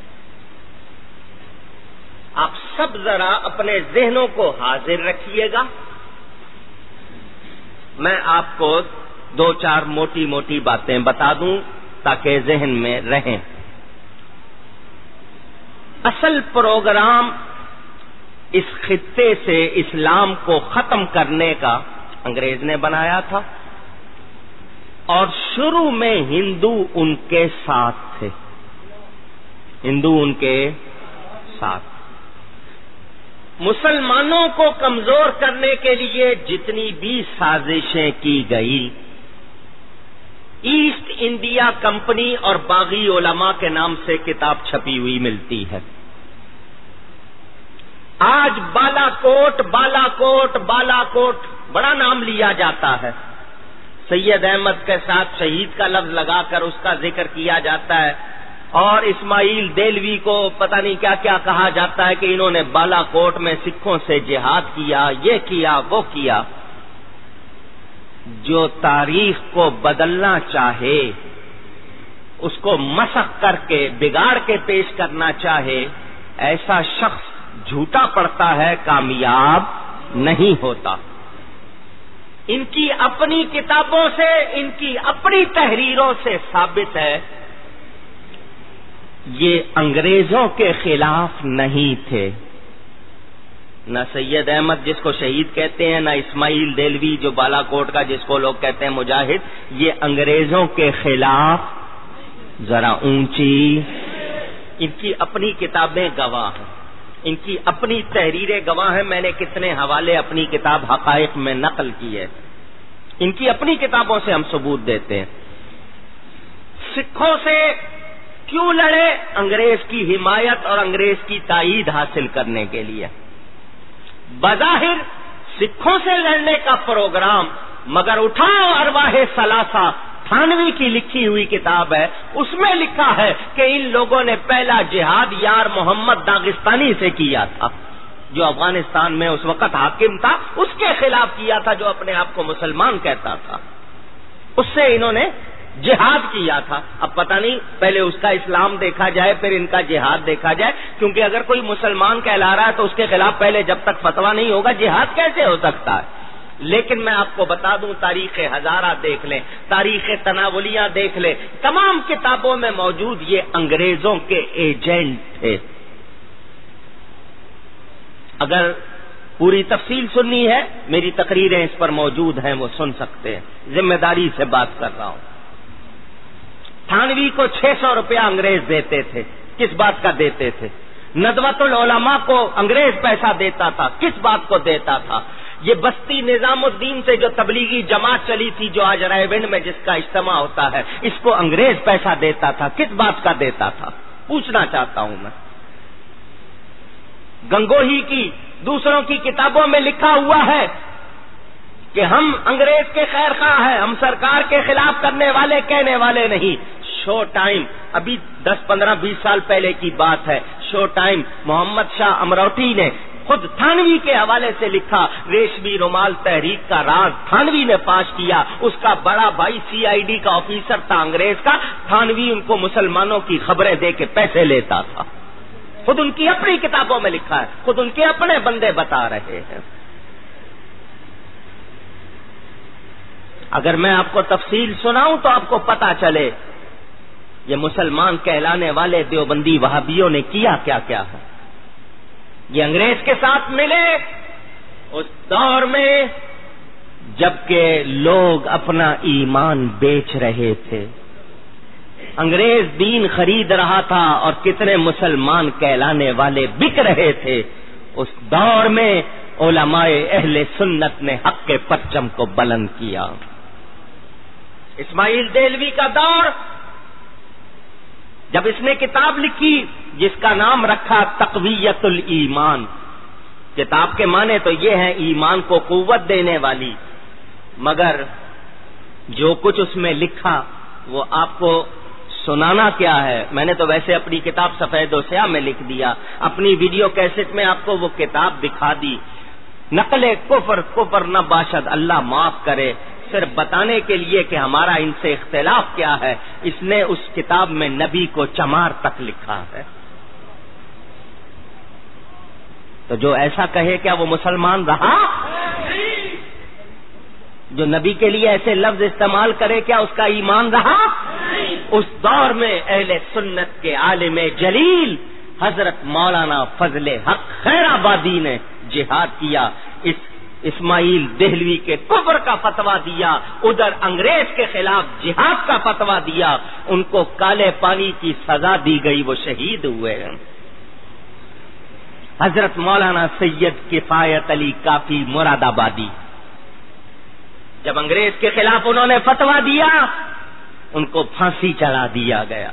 آپ سب ذرا اپنے ذہنوں کو حاضر رکھیے گا، میں آپ کو دو چار موٹی موٹی باتیں بتا دوں تاکہ ذہن میں رہیں۔ اصل پروگرام اس خطے سے اسلام کو ختم کرنے کا انگریز نے بنایا تھا، اور شروع میں ہندو ان کے ساتھ تھے، ہندو ان کے ساتھ۔ مسلمانوں کو کمزور کرنے کے لیے جتنی بھی سازشیں کی گئی، ایسٹ انڈیا کمپنی اور باغی علماء کے نام سے کتاب چھپی ہوئی ملتی ہے۔ آج بالا کوٹ بالا کوٹ بالا کوٹ بڑا نام لیا جاتا ہے، سید احمد کے ساتھ شہید کا لفظ لگا کر اس کا ذکر کیا جاتا ہے، اور اسماعیل دہلوی کو پتہ نہیں کیا کیا کہا جاتا ہے کہ انہوں نے بالا کوٹ میں سکھوں سے جہاد کیا، یہ کیا وہ کیا۔ جو تاریخ کو بدلنا چاہے، اس کو مسخ کر کے بگاڑ کے پیش کرنا چاہے، ایسا شخص جھوٹا پڑتا ہے، کامیاب نہیں ہوتا۔ ان کی اپنی کتابوں سے، ان کی اپنی تحریروں سے ثابت ہے یہ انگریزوں کے خلاف نہیں تھے۔ نہ سید احمد جس کو شہید کہتے ہیں، نہ اسماعیل دہلوی جو بالا کوٹ کا جس کو لوگ کہتے ہیں مجاہد، یہ انگریزوں کے خلاف ذرا اونچی، ان کی اپنی کتابیں گواہ ہیں، ان کی اپنی تحریریں گواہ ہیں۔ میں نے کتنے حوالے اپنی کتاب حقائق میں نقل کیے، ان کی اپنی کتابوں سے ہم ثبوت دیتے ہیں۔ سکھوں سے کیوں لڑے؟ انگریز کی حمایت اور انگریز کی تائید حاصل کرنے کے لیے۔ بظاہر سکھوں سے لڑنے کا پروگرام، مگر اٹھاؤ ارواح ثلاثہ، تھانوی کی لکھی ہوئی کتاب ہے، اس میں لکھا ہے کہ ان لوگوں نے پہلا جہاد یار محمد داغستانی سے کیا تھا، جو افغانستان میں اس وقت حاکم تھا، اس کے خلاف کیا تھا، جو اپنے آپ کو مسلمان کہتا تھا، اس سے انہوں نے جہاد کیا تھا۔ اب پتہ نہیں پہلے اس کا اسلام دیکھا جائے پھر ان کا جہاد دیکھا جائے، کیونکہ اگر کوئی مسلمان کہلا رہا ہے تو اس کے خلاف پہلے جب تک فتویٰ نہیں ہوگا جہاد کیسے ہو سکتا ہے؟ لیکن میں آپ کو بتا دوں، تاریخ ہزارہ دیکھ لیں، تاریخ تناولیاں دیکھ لیں، تمام کتابوں میں موجود یہ انگریزوں کے ایجنٹ تھے۔ اگر پوری تفصیل سننی ہے، میری تقریریں اس پر موجود ہیں، وہ سن سکتے ہیں، ذمہ داری سے بات کر رہا ہوں۔ تھانوی کو چھ سو روپیہ انگریز دیتے تھے، کس بات کا دیتے تھے؟ ندوۃ العلماء کو انگریز پیسہ دیتا تھا، کس بات کو دیتا تھا؟ یہ بستی نظام الدین سے جو تبلیغی جماعت چلی تھی، جو آج رائے میں جس کا اجتماع ہوتا ہے، اس کو انگریز پیسہ دیتا تھا، کس بات کا دیتا تھا؟ پوچھنا چاہتا ہوں میں۔ گنگوہی کی دوسروں کی کتابوں میں لکھا ہوا ہے کہ ہم انگریز کے خیر خواہ ہیں، ہم سرکار کے خلاف کرنے والے کہنے والے نہیں۔ شو ٹائم، ابھی دس پندرہ بیس سال پہلے کی بات ہے، شو ٹائم محمد شاہ امروٹی نے خود تھانوی کے حوالے سے لکھا، ریشمی رومال تحریک کا راز تھانوی نے پاش کیا، اس کا بڑا بھائی سی آئی ڈی کا آفیسر تھا انگریز کا، تھانوی ان کو مسلمانوں کی خبریں دے کے پیسے لیتا تھا، خود ان کی اپنی کتابوں میں لکھا ہے، خود ان کے اپنے بندے بتا رہے ہیں۔ اگر میں آپ کو تفصیل سناؤں تو آپ کو پتا چلے یہ مسلمان کہلانے والے دیوبندی وہابیوں نے کیا کیا کیا ہے۔ یہ انگریز کے ساتھ ملے اس دور میں جبکہ لوگ اپنا ایمان بیچ رہے تھے، انگریز دین خرید رہا تھا اور کتنے مسلمان کہلانے والے بک رہے تھے۔ اس دور میں علماء اہل سنت نے حق کے پرچم کو بلند کیا۔ اسماعیل دہلوی کا دور، جب اس نے کتاب لکھی جس کا نام رکھا تقویت الایمان، کتاب کے معنی تو یہ ہیں ایمان کو قوت دینے والی، مگر جو کچھ اس میں لکھا وہ آپ کو سنانا کیا ہے؟ میں نے تو ویسے اپنی کتاب سفید و سیاہ میں لکھ دیا، اپنی ویڈیو کیسٹ میں آپ کو وہ کتاب دکھا دی۔ نقل کفر کفر نہ باشد، اللہ معاف کرے، صرف بتانے کے لیے کہ ہمارا ان سے اختلاف کیا ہے، اس نے اس کتاب میں نبی کو چمار تک لکھا ہے۔ تو جو ایسا کہے کیا وہ مسلمان رہا؟ جو نبی کے لیے ایسے لفظ استعمال کرے کیا اس کا ایمان رہا؟ اس دور میں اہل سنت کے عالم جلیل حضرت مولانا فضل حق خیر آبادی نے جہاد کیا، اس اسماعیل دہلوی کے کفر کا فتویٰ دیا، ادھر انگریز کے خلاف جہاد کا فتویٰ دیا، ان کو کالے پانی کی سزا دی گئی، وہ شہید ہوئے۔ حضرت مولانا سید کفایت علی کافی مراد آبادی، جب انگریز کے خلاف انہوں نے فتویٰ دیا ان کو پھانسی چڑھا دیا گیا۔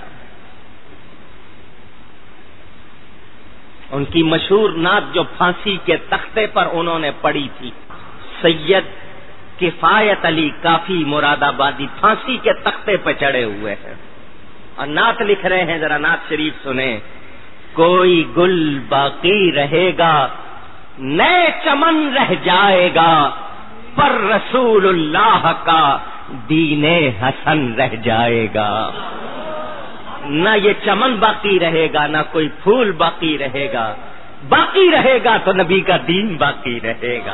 ان کی مشہور نعت جو پھانسی کے تختے پر انہوں نے پڑھی تھی، سید کفایت علی کافی مراد آبادی پھانسی کے تختے پہ چڑھے ہوئے ہیں اور نعت لکھ رہے ہیں، ذرا نعت شریف سنیں۔ کوئی گل باقی رہے گا، نئے چمن رہ جائے گا، پر رسول اللہ کا دین حسن رہ جائے گا۔ نہ یہ چمن باقی رہے گا، نہ کوئی پھول باقی رہے گا، باقی رہے گا تو نبی کا دین باقی رہے گا۔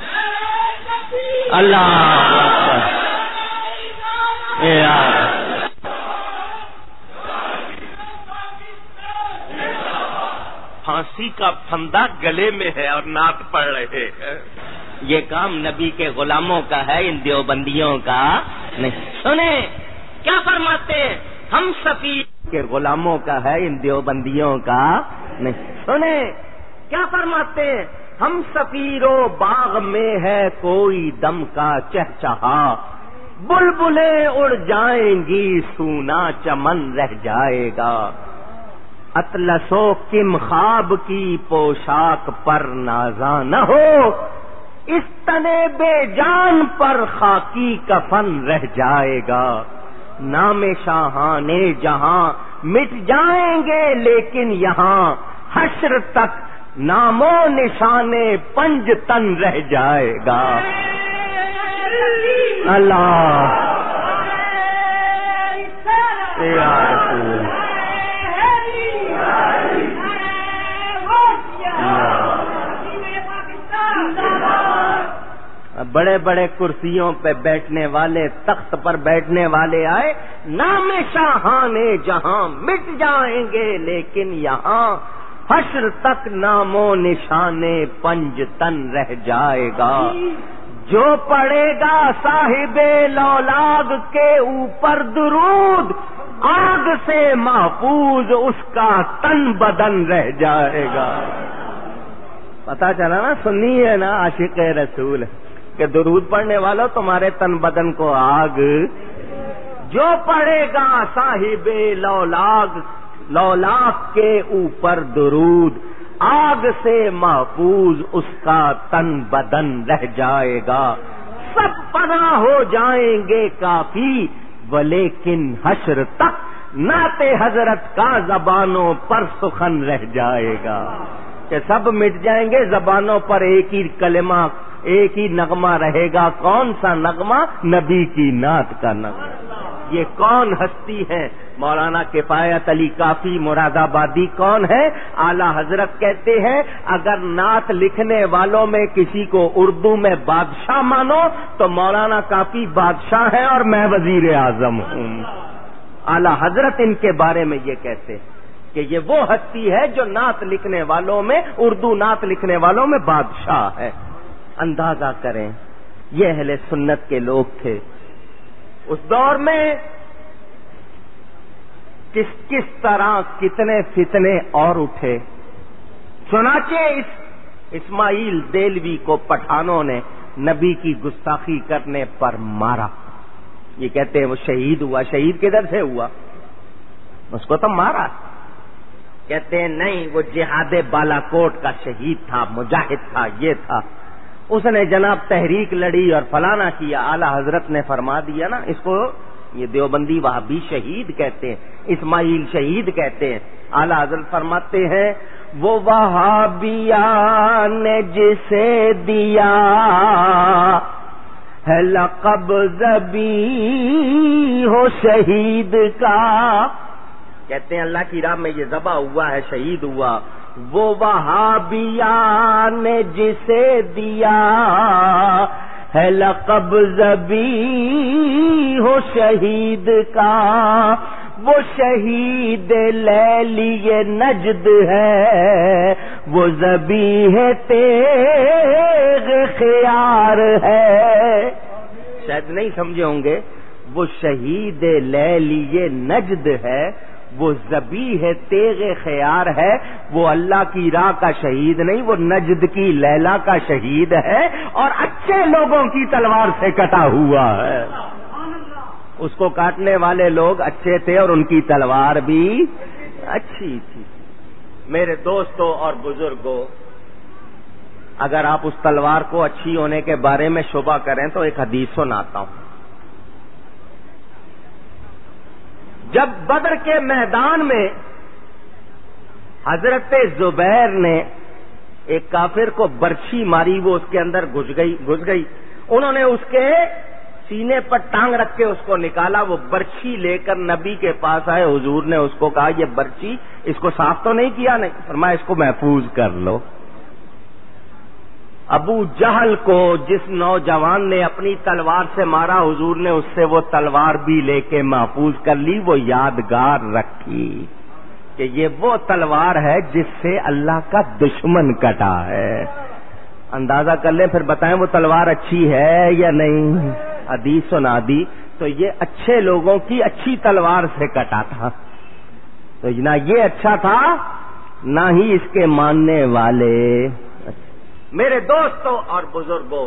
اللہ پھانسی کا پھندا گلے میں ہے اور نعت پڑھ رہے ہیں، یہ کام نبی کے غلاموں کا ہے، ان دیوبندیوں کا نہیں۔ سنیں کیا فرماتے ہیں، ہم سفیر کے غلاموں کا ہے، ان دیوبندیوں کا نہیں۔ سنیں کیا فرماتے ہیں، ہم سفیرو باغ میں ہے کوئی دم کا چہچہا، بلبلیں اڑ جائیں گی سونا چمن رہ جائے گا، اطلس و کم خواب کی پوشاک پر نازاں نہ ہو، اس تنے بے جان پر خاکی کفن رہ جائے گا، نام شاہانے جہاں مٹ جائیں گے لیکن یہاں حشر تک نام و نشانے پنج تن رہ جائے گا۔ اللہ یا رسول بڑے بڑے کرسیوں پہ بیٹھنے والے، تخت پر بیٹھنے والے آئے، نام شاہانے جہاں مٹ جائیں گے لیکن یہاں حشر تک نام و نشانے پنج تن رہ جائے گا، جو پڑے گا صاحب لولاگ کے اوپر درود، آگ سے محفوظ اس کا تن بدن رہ جائے گا۔ پتا چلا نا، سنی ہے نا عاشق رسول کہ درود پڑھنے والوں تمہارے تن بدن کو آگ، جو پڑھے گا صاحب لولاگ لولاگ کے اوپر درود، آگ سے محفوظ اس کا تن بدن رہ جائے گا، سب پناہ ہو جائیں گے کافی ولیکن حشر تک نعت حضرت کا زبانوں پر سخن رہ جائے گا، کہ سب مٹ جائیں گے، زبانوں پر ایک ہی کلمہ، ایک ہی نغمہ رہے گا۔ کون سا نغمہ؟ نبی کی نعت کا نغمہ۔ یہ کون ہستی ہے؟ مولانا کفایت علی کافی مراد آبادی کون ہے؟ اعلی حضرت کہتے ہیں اگر نعت لکھنے والوں میں کسی کو اردو میں بادشاہ مانو تو مولانا کافی بادشاہ ہے اور میں وزیر اعظم ہوں۔ اعلی حضرت ان کے بارے میں یہ کہتے ہیں کہ یہ وہ ہستی ہے جو نعت لکھنے والوں میں، اردو نعت لکھنے والوں میں بادشاہ ہے۔ اندازہ کریں یہ اہل سنت کے لوگ تھے۔ اس دور میں کس کس طرح کتنے فتنے اور اٹھے۔ چنانچہ اس اسماعیل دہلوی کو پٹھانوں نے نبی کی گستاخی کرنے پر مارا۔ یہ کہتے ہیں وہ شہید ہوا۔ شہید کدھر سے ہوا؟ اس کو تو مارا۔ کہتے ہیں نہیں، وہ جہاد بالا کوٹ کا شہید تھا، مجاہد تھا، یہ تھا، اس نے جناب تحریک لڑی اور فلانا کیا۔ اعلی حضرت نے فرما دیا نا، اس کو یہ دیوبندی وہابی شہید کہتے ہیں، اسماعیل شہید کہتے ہیں۔ اعلی حضرت فرماتے ہیں وہ وہابیہ نے جسے دیا ہے لقب ذبیح ہو شہید کا، کہتے ہیں اللہ کی راہ میں یہ ذبح ہوا ہے، شہید ہوا۔ وہ وہابیہ نے جسے دیا ہے لقب ذبیح ہو شہید کا، وہ شہید لیلی نجد ہے، وہ ذبیح تیغ خیار ہے۔ شاید نہیں سمجھے ہوں گے، وہ شہید لیلی نجد ہے، وہ ذبیح تیغ خیار ہے، وہ اللہ کی راہ کا شہید نہیں، وہ نجد کی لیلا کا شہید ہے اور اچھے لوگوں کی تلوار سے کٹا ہوا ہے۔ اس کو کاٹنے والے لوگ اچھے تھے اور ان کی تلوار بھی اچھی تھی۔ میرے دوستوں اور بزرگوں، اگر آپ اس تلوار کو اچھی ہونے کے بارے میں شبہ کریں تو ایک حدیث سناتا ہوں۔ جب بدر کے میدان میں حضرت زبیر نے ایک کافر کو برچھی ماری، وہ اس کے اندر گھس گئی گھس گئی انہوں نے اس کے سینے پر ٹانگ رکھ کے اس کو نکالا، وہ برچھی لے کر نبی کے پاس آئے، حضور نے اس کو کہا یہ برچھی اس کو صاف تو نہیں کیا؟ نہیں، فرمایا اس کو محفوظ کر لو۔ ابو جہل کو جس نوجوان نے اپنی تلوار سے مارا، حضور نے اس سے وہ تلوار بھی لے کے محفوظ کر لی، وہ یادگار رکھی کہ یہ وہ تلوار ہے جس سے اللہ کا دشمن کٹا ہے۔ اندازہ کر لیں، پھر بتائیں وہ تلوار اچھی ہے یا نہیں؟ حدیث سنا دی تو یہ اچھے لوگوں کی اچھی تلوار سے کٹا تھا، تو نہ یہ اچھا تھا نہ ہی اس کے ماننے والے۔ میرے دوستوں اور بزرگوں،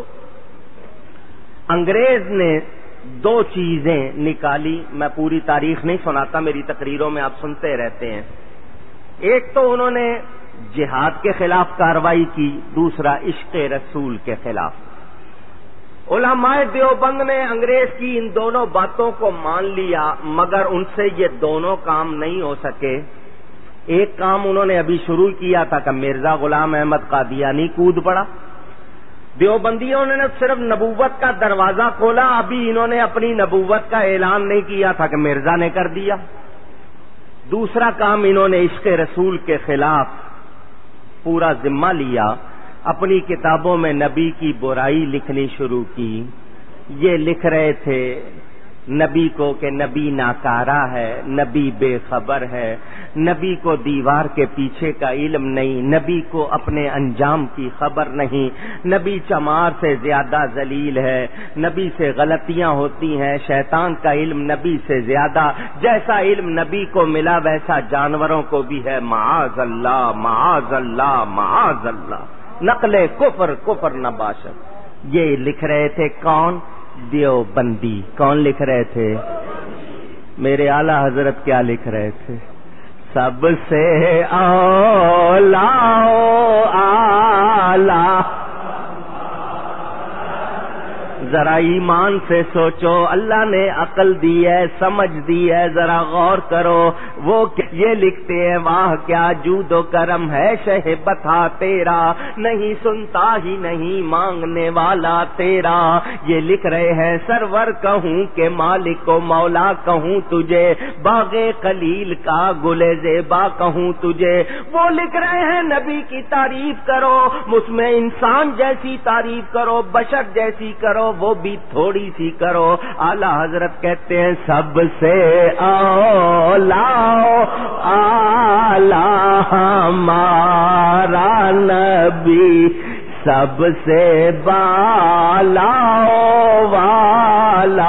انگریز نے دو چیزیں نکالی، میں پوری تاریخ نہیں سناتا، میری تقریروں میں آپ سنتے رہتے ہیں۔ ایک تو انہوں نے جہاد کے خلاف کارروائی کی، دوسرا عشق رسول کے خلاف۔ علماء دیوبند نے انگریز کی ان دونوں باتوں کو مان لیا، مگر ان سے یہ دونوں کام نہیں ہو سکے۔ ایک کام انہوں نے ابھی شروع کیا تھا کہ مرزا غلام احمد قادیانی کود پڑا، دیوبندیوں نے صرف نبوت کا دروازہ کھولا، ابھی انہوں نے اپنی نبوت کا اعلان نہیں کیا تھا کہ مرزا نے کر دیا۔ دوسرا کام انہوں نے عشق رسول کے خلاف پورا ذمہ لیا، اپنی کتابوں میں نبی کی برائی لکھنی شروع کی۔ یہ لکھ رہے تھے نبی کو کہ نبی ناکارہ ہے، نبی بے خبر ہے، نبی کو دیوار کے پیچھے کا علم نہیں، نبی کو اپنے انجام کی خبر نہیں، نبی چمار سے زیادہ ذلیل ہے، نبی سے غلطیاں ہوتی ہیں، شیطان کا علم نبی سے زیادہ، جیسا علم نبی کو ملا ویسا جانوروں کو بھی ہے، معاذ اللہ معاذ اللہ معاذ اللہ، نقل کفر کفر نباشد۔ یہ لکھ رہے تھے کون؟ دیوبندی۔ کون لکھ رہے تھے؟ میرے اعلی حضرت کیا لکھ رہے تھے؟ سب سے اولا اعلی ذرا ایمان سے سوچو، اللہ نے عقل دی ہے، سمجھ دی ہے، ذرا غور کرو۔ وہ یہ لکھتے ہیں واہ کیا جود و کرم ہے شہ بتا تیرا، نہیں سنتا ہی نہیں مانگنے والا تیرا۔ یہ لکھ رہے ہیں سرور کہوں کہ مالک و مولا کہوں تجھے، باغ خلیل کا گل زیبا کہوں تجھے۔ وہ لکھ رہے ہیں نبی کی تعریف کرو، مجھ میں انسان جیسی تعریف کرو، بشر جیسی کرو، وہ بھی تھوڑی سی کرو۔ اعلی حضرت کہتے ہیں سب سے اولا اعلی ہمارا نبی، سب سے بالا والا۔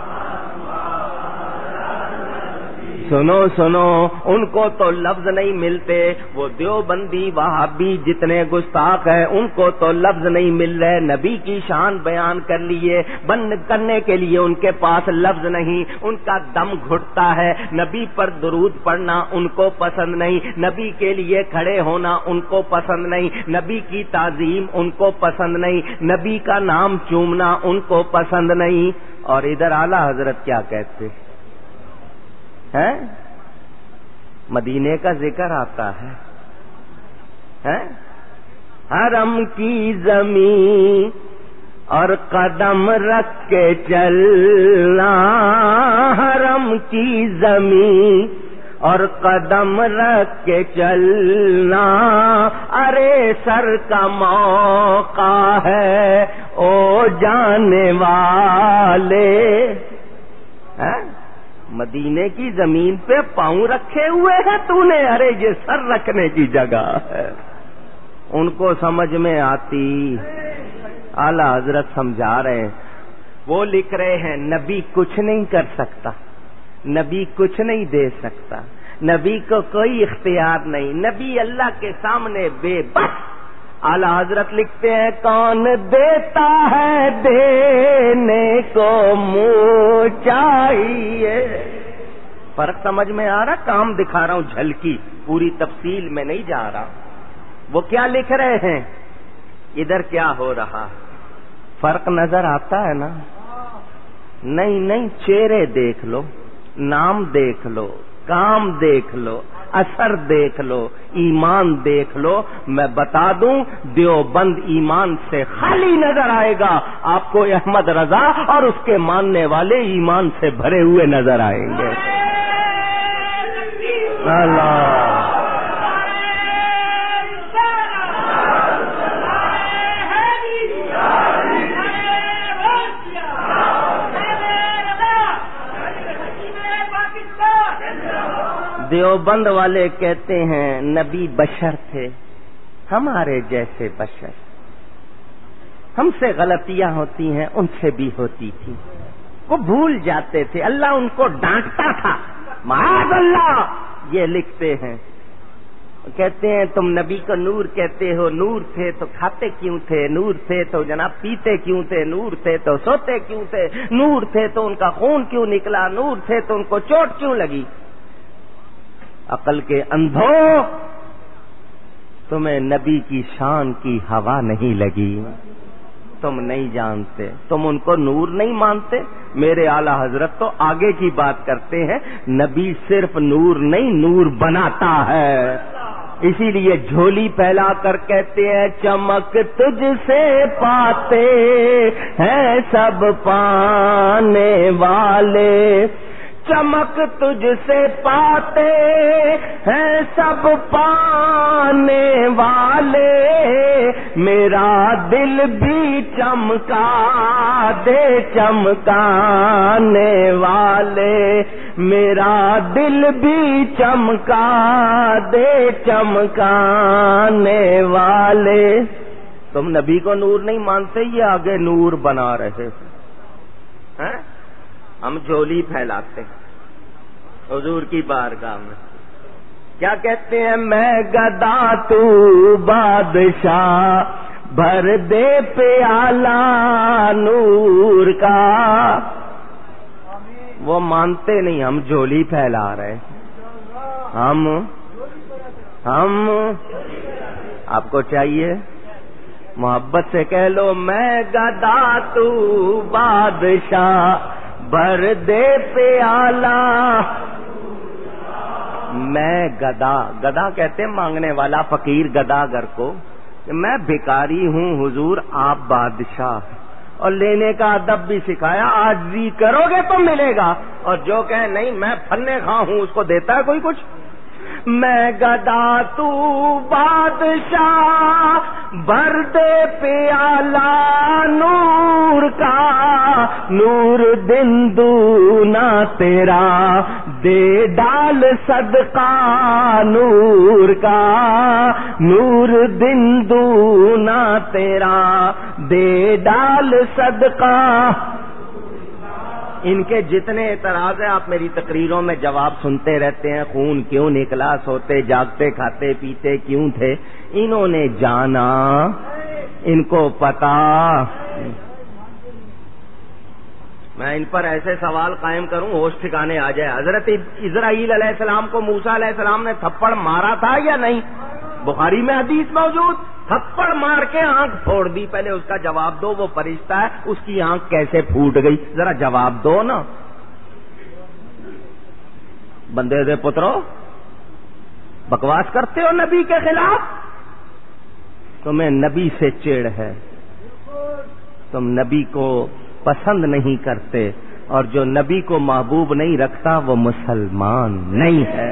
سنو سنو، ان کو تو لفظ نہیں ملتے، وہ دیوبندی وہابی جتنے گستاخ ہیں ان کو تو لفظ نہیں مل رہے، نبی کی شان بیان کر لیے، بند کرنے کے لیے ان کے پاس لفظ نہیں، ان کا دم گھٹتا ہے۔ نبی پر درود پڑھنا ان کو پسند نہیں، نبی کے لیے کھڑے ہونا ان کو پسند نہیں، نبی کی تعظیم ان کو پسند نہیں، نبی کا نام چومنا ان کو پسند نہیں۔ اور ادھر اعلی حضرت کیا کہتے ہے؟ مدینے کا ذکر آتا ہے، حرم کی زمین اور قدم رکھ کے چلنا، حرم کی زمین اور قدم رکھ کے چلنا، ارے سر کا موقع ہے او جانے والے۔ مدینے کی زمین پہ پاؤں رکھے ہوئے ہیں تو نے، ارے یہ سر رکھنے کی جگہ ہے۔ ان کو سمجھ میں آتی، اعلی حضرت سمجھا رہے ہیں۔ وہ لکھ رہے ہیں نبی کچھ نہیں کر سکتا، نبی کچھ نہیں دے سکتا، نبی کو کوئی اختیار نہیں، نبی اللہ کے سامنے بے بس۔ اعلی حضرت لکھتے ہیں کون دیتا ہے دینے کو منہ چاہیے۔ فرق سمجھ میں آ رہا؟ کام دکھا رہا ہوں جھلکی، پوری تفصیل میں نہیں جا رہا۔ وہ کیا لکھ رہے ہیں، ادھر کیا ہو رہا، فرق نظر آتا ہے نا؟ نہیں نہیں، چہرے دیکھ لو، نام دیکھ لو، کام دیکھ لو، اثر دیکھ لو، ایمان دیکھ لو۔ میں بتا دوں دیوبند ایمان سے خالی نظر آئے گا، آپ کو احمد رضا اور اس کے ماننے والے ایمان سے بھرے ہوئے نظر آئیں گے۔ اللہ دیوبند والے کہتے ہیں نبی بشر تھے، ہمارے جیسے بشر، ہم سے غلطیاں ہوتی ہیں ان سے بھی ہوتی تھی، وہ بھول جاتے تھے، اللہ ان کو ڈانٹتا تھا، معاذ اللہ۔ یہ لکھتے ہیں، کہتے ہیں تم نبی کو نور کہتے ہو، نور تھے تو کھاتے کیوں تھے، نور تھے تو جناب پیتے کیوں تھے، نور تھے تو سوتے کیوں تھے، نور تھے تو ان کا خون کیوں نکلا، نور تھے تو ان کو چوٹ کیوں لگی؟ عقل کے اندھو، تمہیں نبی کی شان کی ہوا نہیں لگی، تم نہیں جانتے، تم ان کو نور نہیں مانتے۔ میرے اعلی حضرت تو آگے کی بات کرتے ہیں، نبی صرف نور نہیں نور بناتا ہے، اسی لیے جھولی پھیلا کر کہتے ہیں چمک تجھ سے پاتے ہیں سب پانے والے، چمک تجھ سے پاتے ہیں سب پانے والے، میرا دل بھی چمکا دے چمکانے والے، میرا دل بھی چمکا دے چمکانے والے۔ تم نبی کو نور نہیں مانتے، یہ آگے نور بنا رہے ہیں، ہم جھولی پھیلاتے ہیں حضور کی بارگاہ میں۔ کیا کہتے ہیں، میں گدا تو بادشاہ، بھر دے پیالہ نور کا۔ وہ مانتے نہیں، ہم جھولی پھیلا رہے، ہم ہم آپ کو چاہیے محبت سے کہہ لو میں گدا تو بادشاہ بھر دے پیالہ. میں گدا، گدا کہتے ہیں مانگنے والا، فقیر گدا گر کو. میں بھکاری ہوں حضور، آپ بادشاہ. اور لینے کا ادب بھی سکھایا، عاجزی کرو گے تو ملے گا، اور جو کہے نہیں میں پھنے خواہ ہوں اس کو دیتا ہے کوئی کچھ. میں گدا تو بادشاہ بھر دے پیالہ نور کا، نور دن دونا تیرا دے ڈال صدقہ نور کا، نور دن دونا تیرا دے ڈال صدقہ. ان کے جتنے اعتراض ہیں آپ میری تقریروں میں جواب سنتے رہتے ہیں. خون کیوں نکلا، سوتے جاگتے کھاتے پیتے کیوں تھے؟ انہوں نے جانا، ان کو پتا. میں ان پر ایسے سوال قائم کروں ہوش ٹھکانے آ جائے. حضرت اسرائیل علیہ السلام کو موسیٰ علیہ السلام نے تھپڑ مارا تھا یا نہیں؟ بخاری میں حدیث موجود. تھپڑ مار کے آنکھ پھوڑ دی. پہلے اس کا جواب دو، وہ فرشتہ ہے، اس کی آنکھ کیسے پھوٹ گئی؟ ذرا جواب دو نا. بندے دے پترو، بکواس کرتے ہو نبی کے خلاف. تمہیں نبی سے چڑ ہے، تم نبی کو پسند نہیں کرتے، اور جو نبی کو محبوب نہیں رکھتا وہ مسلمان نہیں ہے.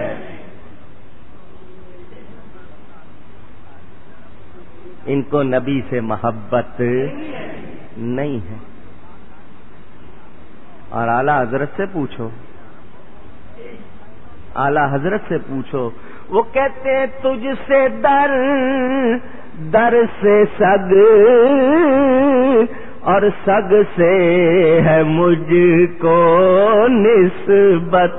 ان کو نبی سے محبت نہیں ہے. اور اعلی حضرت سے پوچھو، اعلی حضرت سے پوچھو، وہ کہتے ہیں تجھ سے در در سے سگ، اور سگ سے ہے مجھ کو نسبت.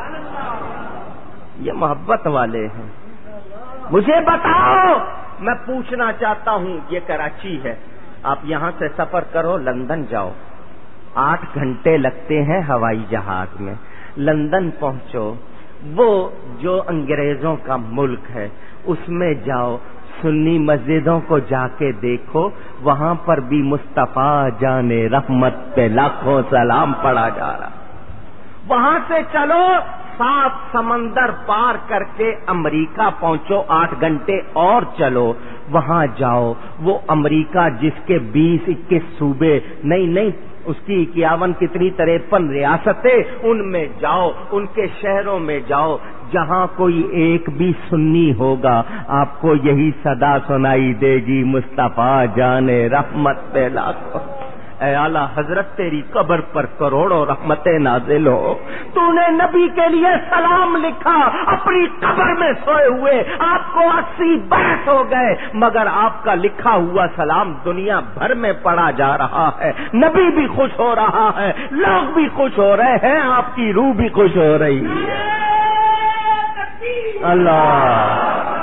یہ محبت والے ہیں. مجھے بتاؤ، میں پوچھنا چاہتا ہوں، یہ کراچی ہے، آپ یہاں سے سفر کرو لندن جاؤ، آٹھ گھنٹے لگتے ہیں ہوائی جہاز میں. لندن پہنچو، وہ جو انگریزوں کا ملک ہے اس میں جاؤ، سنی مسجدوں کو جا کے دیکھو، وہاں پر بھی مصطفیٰ جان رحمت پہ لاکھوں سلام پڑھا جا رہا. وہاں سے چلو سات سمندر پار کر کے امریکہ پہنچو، آٹھ گھنٹے اور چلو، وہاں جاؤ، وہ امریکہ جس کے بیس اکیس صوبے نہیں نہیں اس کی اکیاون کتنی تریپن ریاستیں، ان میں جاؤ، ان کے شہروں میں جاؤ، جہاں کوئی ایک بھی سنی ہوگا آپ کو یہی صدا سنائی دے گی، مصطفیٰ جان رحمت پہ لاکھوں. اے اعلیٰ حضرت تیری قبر پر کروڑوں رحمتیں نازل ہو. تو نے نبی کے لیے سلام لکھا اپنی قبر میں سوئے ہوئے، آپ کو اسی برس ہو گئے، مگر آپ کا لکھا ہوا سلام دنیا بھر میں پڑھا جا رہا ہے. نبی بھی خوش ہو رہا ہے، لوگ بھی خوش ہو رہے ہیں، آپ کی روح بھی خوش ہو رہی ہے. اللہ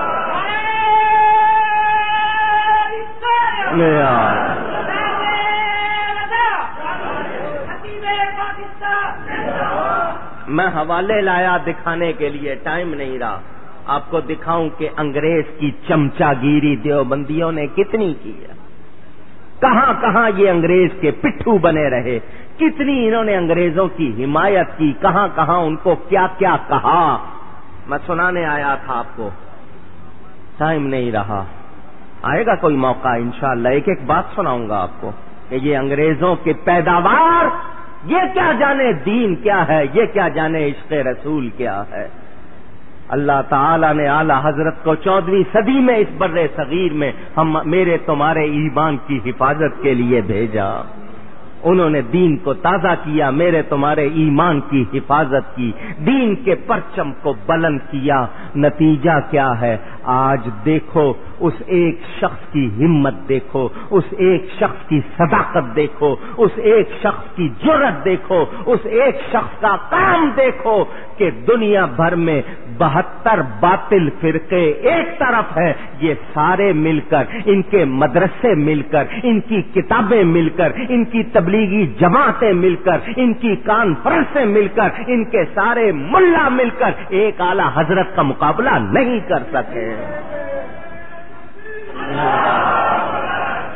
میں حوالے لایا دکھانے کے لیے، ٹائم نہیں رہا. آپ کو دکھاؤں کہ انگریز کی چمچا گیری دیوبندیوں نے کتنی کی ہے. کہاں کہاں یہ انگریز کے پٹھو بنے رہے، کتنی انہوں نے انگریزوں کی حمایت کی، کہاں کہاں ان کو کیا کیا کہا. میں سنانے آیا تھا آپ کو، ٹائم نہیں رہا. آئے گا کوئی موقع انشاءاللہ ایک ایک بات سناؤں گا آپ کو کہ یہ انگریزوں کے پیداوار، یہ کیا جانے دین کیا ہے، یہ کیا جانے عشق رسول کیا ہے. اللہ تعالیٰ نے اعلیٰ حضرت کو چودہویں صدی میں اس بر صغیر میں ہم میرے تمہارے ایمان کی حفاظت کے لیے بھیجا. انہوں نے دین کو تازہ کیا، میرے تمہارے ایمان کی حفاظت کی، دین کے پرچم کو بلند کیا. نتیجہ کیا ہے؟ آج دیکھو اس ایک شخص کی ہمت دیکھو، اس ایک شخص کی صداقت دیکھو، اس ایک شخص کی جرأت دیکھو، اس ایک شخص کا کام دیکھو کہ دنیا بھر میں بہتر باطل فرقے ایک طرف ہے، یہ سارے مل کر، ان کے مدرسے مل کر، ان کی کتابیں مل کر، ان کی تبلیغی جماعتیں مل کر، ان کی کانفرنسیں مل کر، ان کے سارے ملا مل کر ایک اعلیٰ حضرت کا مقابلہ نہیں کر سکے.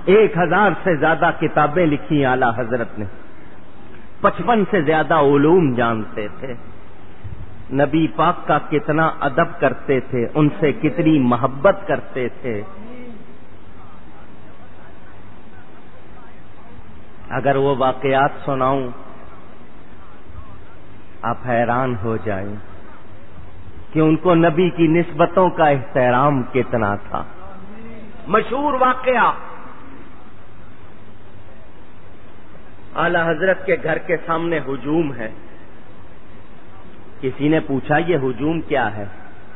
ایک ہزار سے زیادہ کتابیں لکھی اعلی حضرت نے، پچپن سے زیادہ علوم جانتے تھے، نبی پاک کا کتنا ادب کرتے تھے، ان سے کتنی محبت کرتے تھے۔ اگر وہ واقعات سناؤں آپ حیران ہو جائیں کہ ان کو نبی کی نسبتوں کا احترام کتنا تھا۔ مشہور واقعہ، اعلی حضرت کے گھر کے سامنے ہجوم ہے۔ کسی نے پوچھا یہ ہجوم کیا ہے؟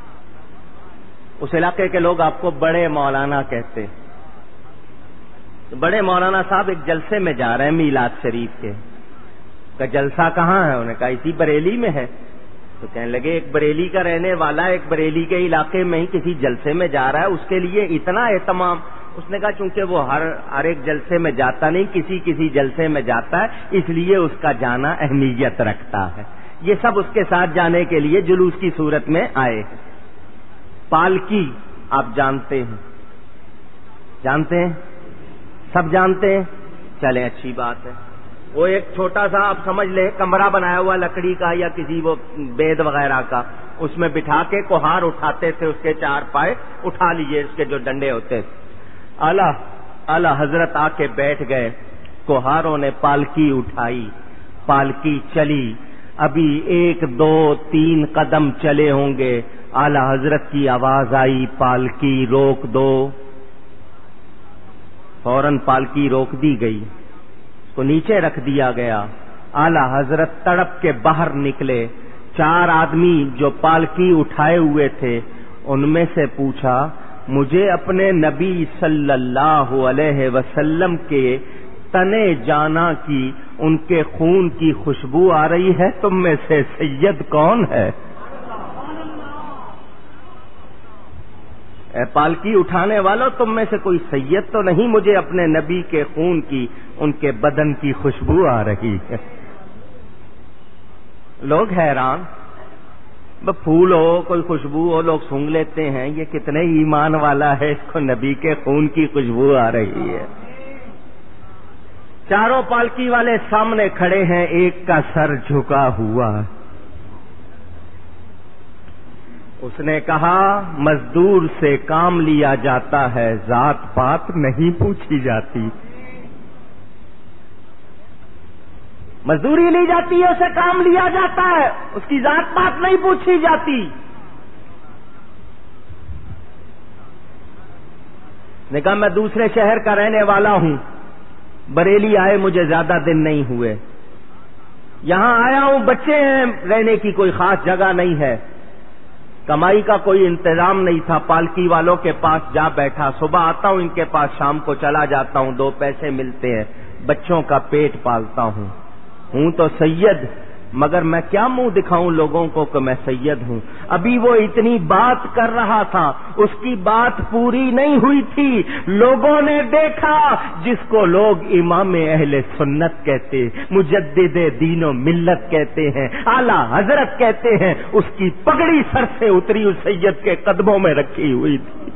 اس علاقے کے لوگ آپ کو بڑے مولانا کہتے ہیں۔ بڑے مولانا صاحب ایک جلسے میں جا رہے ہیں میلاد شریف کے، کہ جلسہ کہاں ہے؟ انہوں نے کہا اسی بریلی میں ہے۔ تو کہنے لگے ایک بریلی کا رہنے والا ایک بریلی کے علاقے میں ہی کسی جلسے میں جا رہا ہے، اس کے لیے اتنا اہتمام؟ اس نے کہا چونکہ وہ ہر ہر ایک جلسے میں جاتا نہیں، کسی کسی جلسے میں جاتا ہے، اس لیے اس کا جانا اہمیت رکھتا ہے۔ یہ سب اس کے ساتھ جانے کے لیے جلوس کی صورت میں آئے ہیں۔ پالکی آپ جانتے ہیں، جانتے ہیں سب جانتے ہیں، چلیں اچھی بات ہے۔ وہ ایک چھوٹا سا آپ سمجھ لیں کمرہ بنایا ہوا لکڑی کا یا کسی وہ بید وغیرہ کا، اس میں بٹھا کے کوہار اٹھاتے تھے، اس کے چار پائے اٹھا لیجئے، اس کے جو ڈنڈے ہوتے تھے۔ اعلی اعلی حضرت آ کے بیٹھ گئے، کوہاروں نے پالکی اٹھائی، پالکی چلی، ابھی ایک دو تین قدم چلے ہوں گے، اعلی حضرت کی آواز آئی پالکی روک دو۔ فوراً پالکی روک دی گئی، اس کو نیچے رکھ دیا گیا۔ اعلی حضرت تڑپ کے باہر نکلے، چار آدمی جو پالکی اٹھائے ہوئے تھے ان میں سے پوچھا مجھے اپنے نبی صلی اللہ علیہ وسلم کے تنے جانا کی، ان کے خون کی خوشبو آ رہی ہے، تم میں سے سید کون ہے؟ اے پالکی اٹھانے والوں، تم میں سے کوئی سید تو نہیں؟ مجھے اپنے نبی کے خون کی، ان کے بدن کی خوشبو آ رہی ہے۔ لوگ حیران، پھول ہو کوئی خوشبو ہو لوگ سونگھ لیتے ہیں، یہ کتنے ایمان والا ہے، اس کو نبی کے خون کی خوشبو آ رہی ہے۔ چاروں پالکی والے سامنے کھڑے ہیں، ایک کا سر جھکا ہوا۔ اس نے کہا مزدور سے کام لیا جاتا ہے، ذات پات نہیں پوچھی جاتی۔ مزدوری لی جاتی ہے، اسے کام لیا جاتا ہے، اس کی ذات پات نہیں پوچھی جاتی۔ نے کہا میں دوسرے شہر کا رہنے والا ہوں، بریلی آئے مجھے زیادہ دن نہیں ہوئے، یہاں آیا ہوں، بچے ہیں، رہنے کی کوئی خاص جگہ نہیں ہے، کمائی کا کوئی انتظام نہیں تھا، پالکی والوں کے پاس جا بیٹھا، صبح آتا ہوں ان کے پاس، شام کو چلا جاتا ہوں، دو پیسے ملتے ہیں، بچوں کا پیٹ پالتا ہوں، ہوں تو سید، مگر میں کیا منہ دکھاؤں لوگوں کو کہ میں سید ہوں۔ ابھی وہ اتنی بات کر رہا تھا، اس کی بات پوری نہیں ہوئی تھی، لوگوں نے دیکھا جس کو لوگ امام اہل سنت کہتے، مجدد دین و ملت کہتے ہیں، اعلی حضرت کہتے ہیں، اس کی پگڑی سر سے اتری اس سید کے قدموں میں رکھی ہوئی تھی۔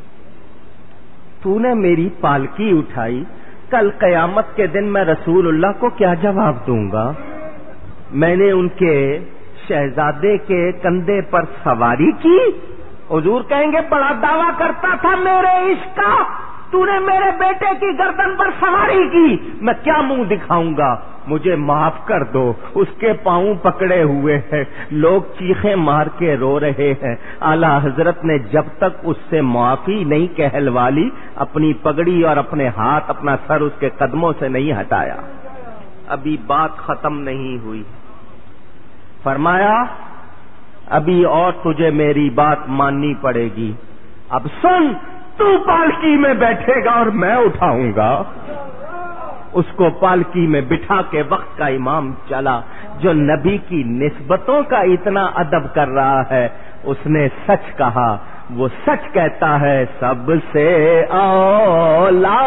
تو نے میری پالکی اٹھائی، کل قیامت کے دن میں رسول اللہ کو کیا جواب دوں گا؟ میں نے ان کے شہزادے کے کندھے پر سواری کی، حضور کہیں گے بڑا دعویٰ کرتا تھا میرے عشق کا، تو نے میرے بیٹے کی گردن پر سواری کی، میں کیا منہ دکھاؤں گا؟ مجھے معاف کر دو۔ اس کے پاؤں پکڑے ہوئے ہیں، لوگ چیخیں مار کے رو رہے ہیں۔ اعلی حضرت نے جب تک اس سے معافی نہیں کہلوا لی، اپنی پگڑی اور اپنے ہاتھ، اپنا سر اس کے قدموں سے نہیں ہٹایا۔ ابھی بات ختم نہیں ہوئی، فرمایا ابھی اور تجھے میری بات ماننی پڑے گی، اب سن، تو پالکی میں بیٹھے گا اور میں اٹھاؤں گا۔ اس کو پالکی میں بٹھا کے وقت کا امام چلا، جو نبی کی نسبتوں کا اتنا ادب کر رہا ہے، اس نے سچ کہا، وہ سچ کہتا ہے، سب سے اولا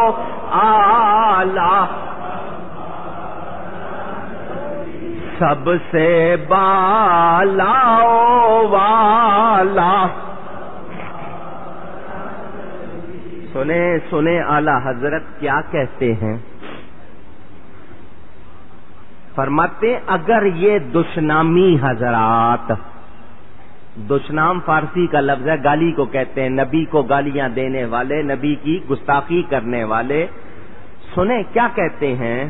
اعلی، سب سے بالا والا، سنے سنے اعلی حضرت کیا کہتے ہیں؟ فرماتے ہیں اگر یہ دشنامی حضرات، دشنام فارسی کا لفظ ہے، گالی کو کہتے ہیں، نبی کو گالیاں دینے والے، نبی کی گستاخی کرنے والے، سنیں کیا کہتے ہیں؟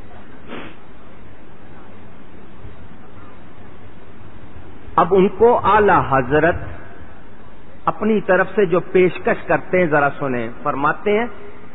اب ان کو اعلی حضرت اپنی طرف سے جو پیشکش کرتے ہیں ذرا سنیں. فرماتے ہیں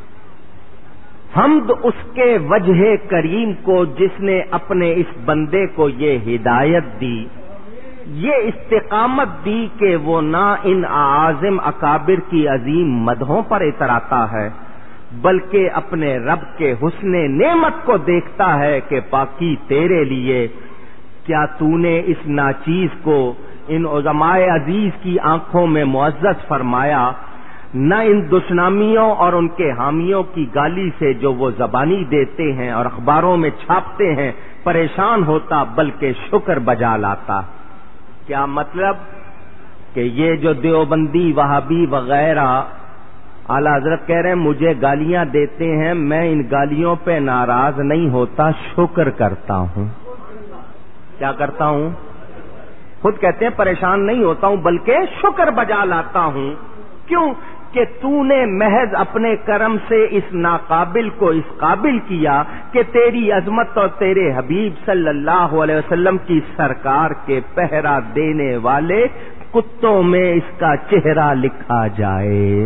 حمد اس کے وجہ کریم کو جس نے اپنے اس بندے کو یہ ہدایت دی، یہ استقامت دی کہ وہ نہ ان اعاظم اکابر کی عظیم مدحوں پر اتراتا ہے بلکہ اپنے رب کے حسن نعمت کو دیکھتا ہے کہ پاکی تیرے لیے. کیا تو نے اس ناچیز کو ان عظماء عزیز کی آنکھوں میں معزز فرمایا؟ نہ ان دشنامیوں اور ان کے حامیوں کی گالی سے جو وہ زبانی دیتے ہیں اور اخباروں میں چھاپتے ہیں پریشان ہوتا بلکہ شکر بجا لاتا. کیا مطلب؟ کہ یہ جو دیوبندی وہابی وغیرہ اعلی حضرت کہہ رہے ہیں مجھے گالیاں دیتے ہیں، میں ان گالیوں پہ ناراض نہیں ہوتا، شکر کرتا ہوں. کیا کرتا ہوں؟ خود کہتے ہیں پریشان نہیں ہوتا ہوں بلکہ شکر بجا لاتا ہوں. کیوں؟ کہ تو نے محض اپنے کرم سے اس ناقابل کو اس قابل کیا کہ تیری عظمت اور تیرے حبیب صلی اللہ علیہ وسلم کی سرکار کے پہرا دینے والے کتوں میں اس کا چہرہ لکھا جائے.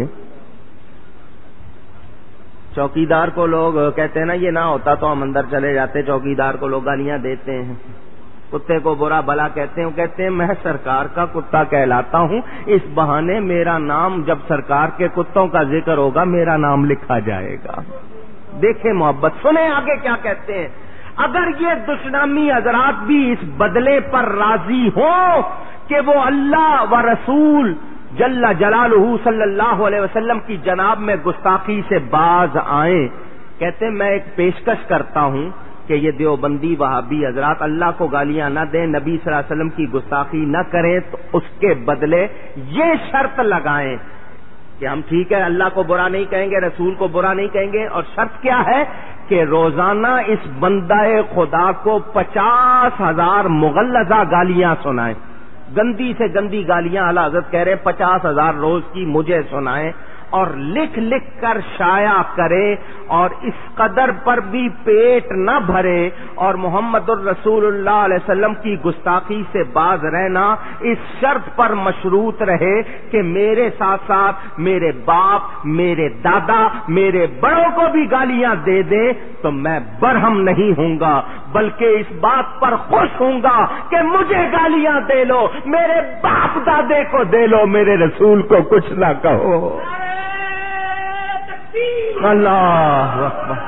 چوکیدار کو لوگ کہتے ہیں نا یہ نہ ہوتا تو ہم اندر چلے جاتے، چوکیدار کو لوگ گالیاں دیتے ہیں، کتے کو برا بلا کہتے ہیں، کہتے ہیں میں سرکار کا کتا کہلاتا ہوں، اس بہانے میرا نام جب سرکار کے کتوں کا ذکر ہوگا میرا نام لکھا جائے گا. دیکھیں محبت، سنیں آگے کیا کہتے ہیں. اگر یہ دشنامی حضرات بھی اس بدلے پر راضی ہوں کہ وہ اللہ و رسول جل جلالہ صلی اللہ علیہ وسلم کی جناب میں گستاخی سے باز آئیں، کہتے ہیں میں ایک پیشکش کرتا ہوں کہ یہ دیوبندی وہابی حضرات اللہ کو گالیاں نہ دیں، نبی صلی اللہ علیہ وسلم کی گستاخی نہ کریں، تو اس کے بدلے یہ شرط لگائیں کہ ہم ٹھیک ہے اللہ کو برا نہیں کہیں گے، رسول کو برا نہیں کہیں گے، اور شرط کیا ہے کہ روزانہ اس بندہ خدا کو پچاس ہزار مغلظہ گالیاں سنائیں، گندی سے گندی گالیاں اعلی حضرت کہہ رہے پچاس ہزار روز کی مجھے سنائیں، اور لکھ لکھ کر شائع کرے، اور اس قدر پر بھی پیٹ نہ بھرے، اور محمد الرسول اللہ علیہ وسلم کی گستاخی سے باز رہنا اس شرط پر مشروط رہے کہ میرے ساتھ ساتھ میرے باپ، میرے دادا، میرے بڑوں کو بھی گالیاں دے دیں تو میں برہم نہیں ہوں گا، بلکہ اس بات پر خوش ہوں گا کہ مجھے گالیاں دے لو، میرے باپ دادے کو دے لو، میرے رسول کو کچھ نہ کہو. اللہ اکبر.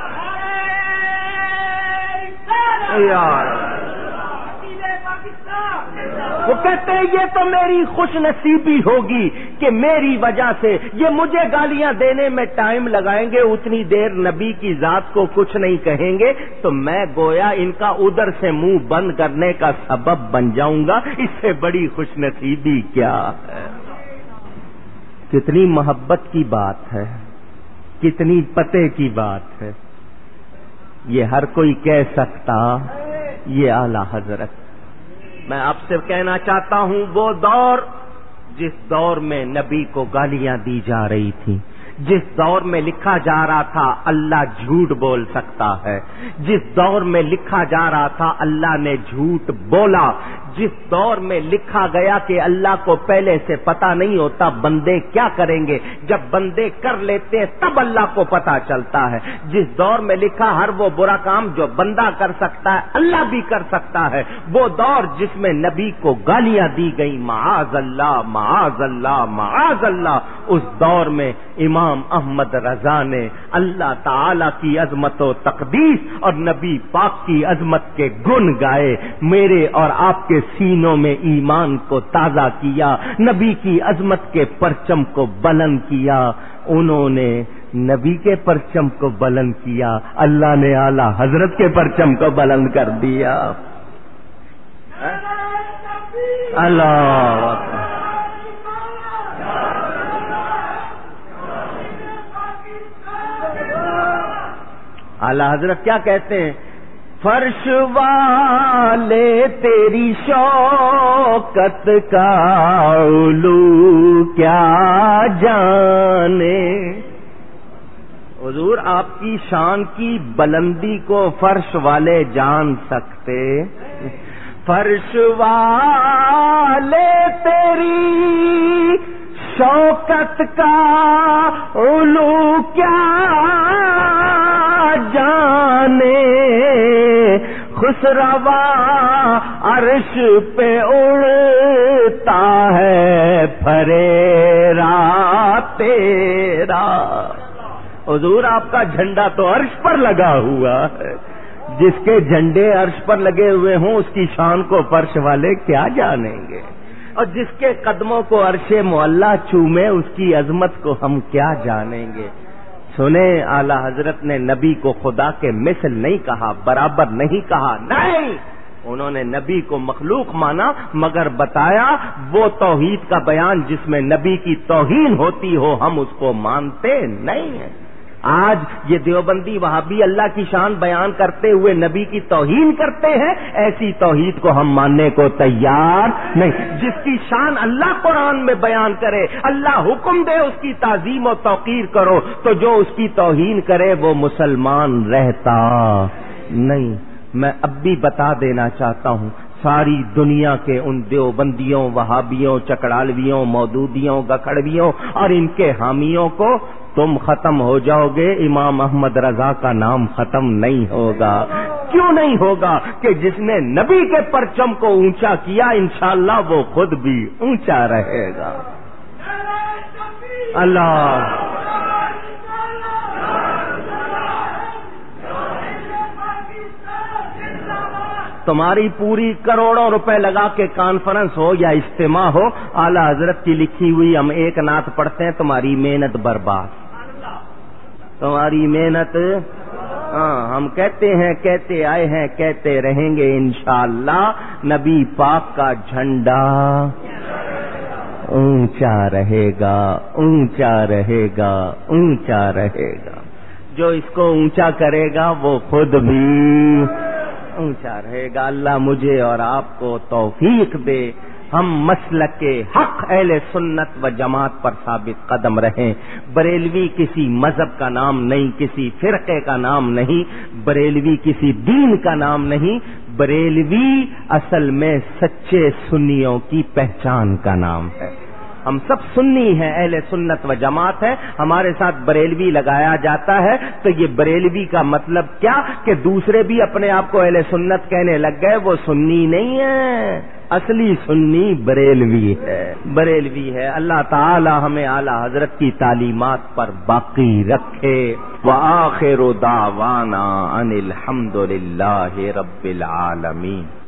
یار وہ کہتے ہیں یہ تو میری خوش نصیبی ہوگی کہ میری وجہ سے یہ مجھے گالیاں دینے میں ٹائم لگائیں گے، اتنی دیر نبی کی ذات کو کچھ نہیں کہیں گے تو میں گویا ان کا ادھر سے منہ بند کرنے کا سبب بن جاؤں گا. اس سے بڑی خوش نصیبی کیا ہے؟ کتنی محبت کی بات ہے، کتنی پتے کی بات ہے. یہ ہر کوئی کہہ سکتا یہ اعلی حضرت. میں آپ سے کہنا چاہتا ہوں وہ دور جس دور میں نبی کو گالیاں دی جا رہی تھی، جس دور میں لکھا جا رہا تھا اللہ جھوٹ بول سکتا ہے، جس دور میں لکھا جا رہا تھا اللہ نے جھوٹ بولا، جس دور میں لکھا گیا کہ اللہ کو پہلے سے پتا نہیں ہوتا بندے کیا کریں گے، جب بندے کر لیتے ہیں تب اللہ کو پتا چلتا ہے، جس دور میں لکھا ہر وہ برا کام جو بندہ کر سکتا ہے اللہ بھی کر سکتا ہے، وہ دور جس میں نبی کو گالیاں دی گئی، معاذ اللہ معاذ اللہ معاذ اللہ. اس دور میں امام احمد رضا نے اللہ تعالی کی عظمت و تقدیس اور نبی پاک کی عظمت کے گن گائے، میرے اور آپ کے سینوں میں ایمان کو تازہ کیا، نبی کی عظمت کے پرچم کو بلند کیا. انہوں نے نبی کے پرچم کو بلند کیا، اللہ نے اعلی حضرت کے پرچم کو بلند کر دیا. اللہ اعلی حضرت کیا کہتے ہیں؟ فرش والے تیری شوکت کا علو کیا جانے. حضور آپ کی شان کی بلندی کو فرش والے جان سکتے؟ فرش والے تیری شوکت کا علو کیا جانے. خسروا عرش پہ اڑتا ہے پھریرا تیرا. حضور آپ کا جھنڈا تو عرش پر لگا ہوا ہے. جس کے جھنڈے عرش پر لگے ہوئے ہوں اس کی شان کو فرش والے کیا جانیں گے. اور جس کے قدموں کو عرش معلا چومے اس کی عظمت کو ہم کیا جانیں گے. سنیں اعلی حضرت نے نبی کو خدا کے مثل نہیں کہا، برابر نہیں کہا، نہیں. انہوں نے نبی کو مخلوق مانا، مگر بتایا وہ توحید کا بیان جس میں نبی کی توہین ہوتی ہو ہم اس کو مانتے نہیں ہیں. آج یہ دیوبندی وہابی اللہ کی شان بیان کرتے ہوئے نبی کی توہین کرتے ہیں. ایسی توحید کو ہم ماننے کو تیار نہیں. جس کی شان اللہ قرآن میں بیان کرے، اللہ حکم دے اس کی تعظیم و توقیر کرو، تو جو اس کی توہین کرے وہ مسلمان رہتا نہیں. میں اب بھی بتا دینا چاہتا ہوں ساری دنیا کے ان دیوبندیوں، وہابیوں، چکڑالویوں، مودودیوں، گکھڑویوں اور ان کے حامیوں کو تم ختم ہو جاؤ گے، امام احمد رضا کا نام ختم نہیں ہوگا. کیوں نہیں ہوگا؟ کہ جس نے نبی کے پرچم کو اونچا کیا انشاءاللہ وہ خود بھی اونچا رہے گا. اللہ تمہاری پوری کروڑوں روپے لگا کے کانفرنس ہو یا اجتماع ہو، اعلی حضرت کی لکھی ہوئی ہم ایک نعت پڑھتے ہیں، تمہاری محنت برباد. تمہاری محنت، ہاں ہم کہتے ہیں، کہتے آئے ہیں، کہتے رہیں گے انشاءاللہ. نبی پاک کا جھنڈا اونچا رہے گا، اونچا رہے گا، اونچا رہے گا. جو اس کو اونچا کرے گا وہ خود بھی اونچا رہے گا. اللہ مجھے اور آپ کو توفیق دے ہم مسلک حق اہل سنت و جماعت پر ثابت قدم رہیں. بریلوی کسی مذہب کا نام نہیں، کسی فرقے کا نام نہیں، بریلوی کسی دین کا نام نہیں. بریلوی اصل میں سچے سنیوں کی پہچان کا نام ہے. ہم سب سنی ہیں، اہل سنت و جماعت ہے. ہمارے ساتھ بریلوی لگایا جاتا ہے تو یہ بریلوی کا مطلب کیا کہ دوسرے بھی اپنے آپ کو اہل سنت کہنے لگ گئے. وہ سنی نہیں ہے، اصلی سنی بریلوی ہے، بریلوی ہے. اللہ تعالی ہمیں اعلی حضرت کی تعلیمات پر باقی رکھے. وآخر دعوانا ان الحمد للہ رب العالمین.